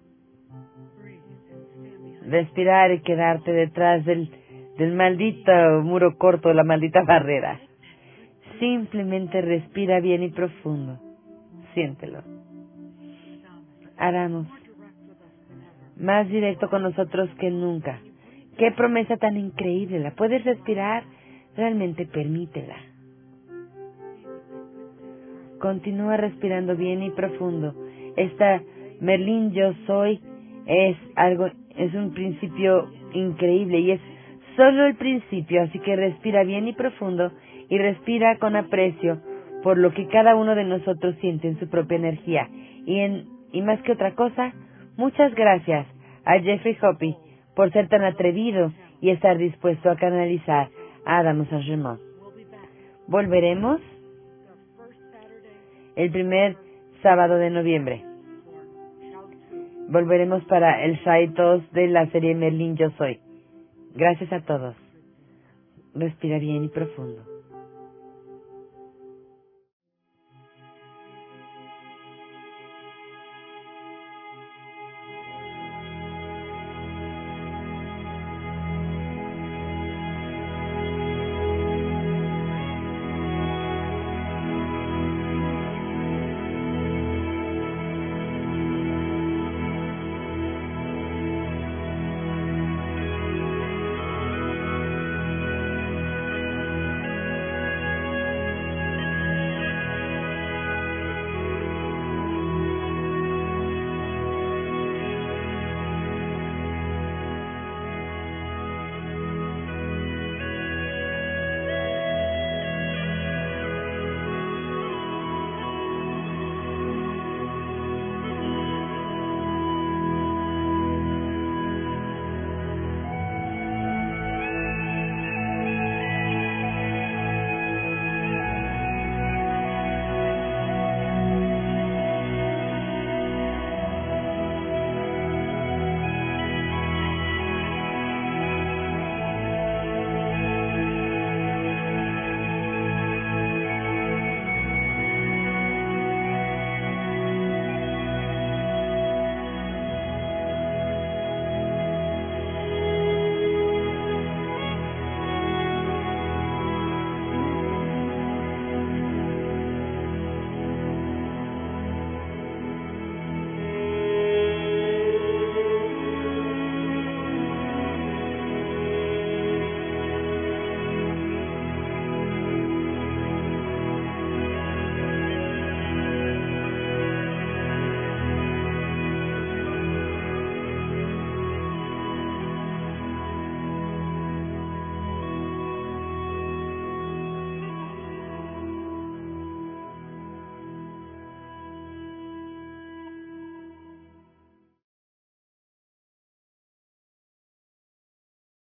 Respirar y quedarte detrás del, del maldito muro corto, la maldita barrera. Simplemente respira bien y profundo. Siéntelo. Adamos, más directo con nosotros que nunca. Qué promesa tan increíble. ¿La puedes respirar? Realmente permítela. Continúa respirando bien y profundo. Esta Merlín Yo Soy es algo, es un principio increíble y es solo el principio, así que respira bien y profundo y respira con aprecio por lo que cada uno de nosotros siente en su propia energía. Y, en, y más que otra cosa, muchas gracias a Jeffrey Hoppe por ser tan atrevido y estar dispuesto a canalizar a Adamos Ashimon. Volveremos el primer sábado de noviembre. Volveremos para el Shai dos de la serie Merlín Yo Soy. Gracias a todos. Respira bien y profundo.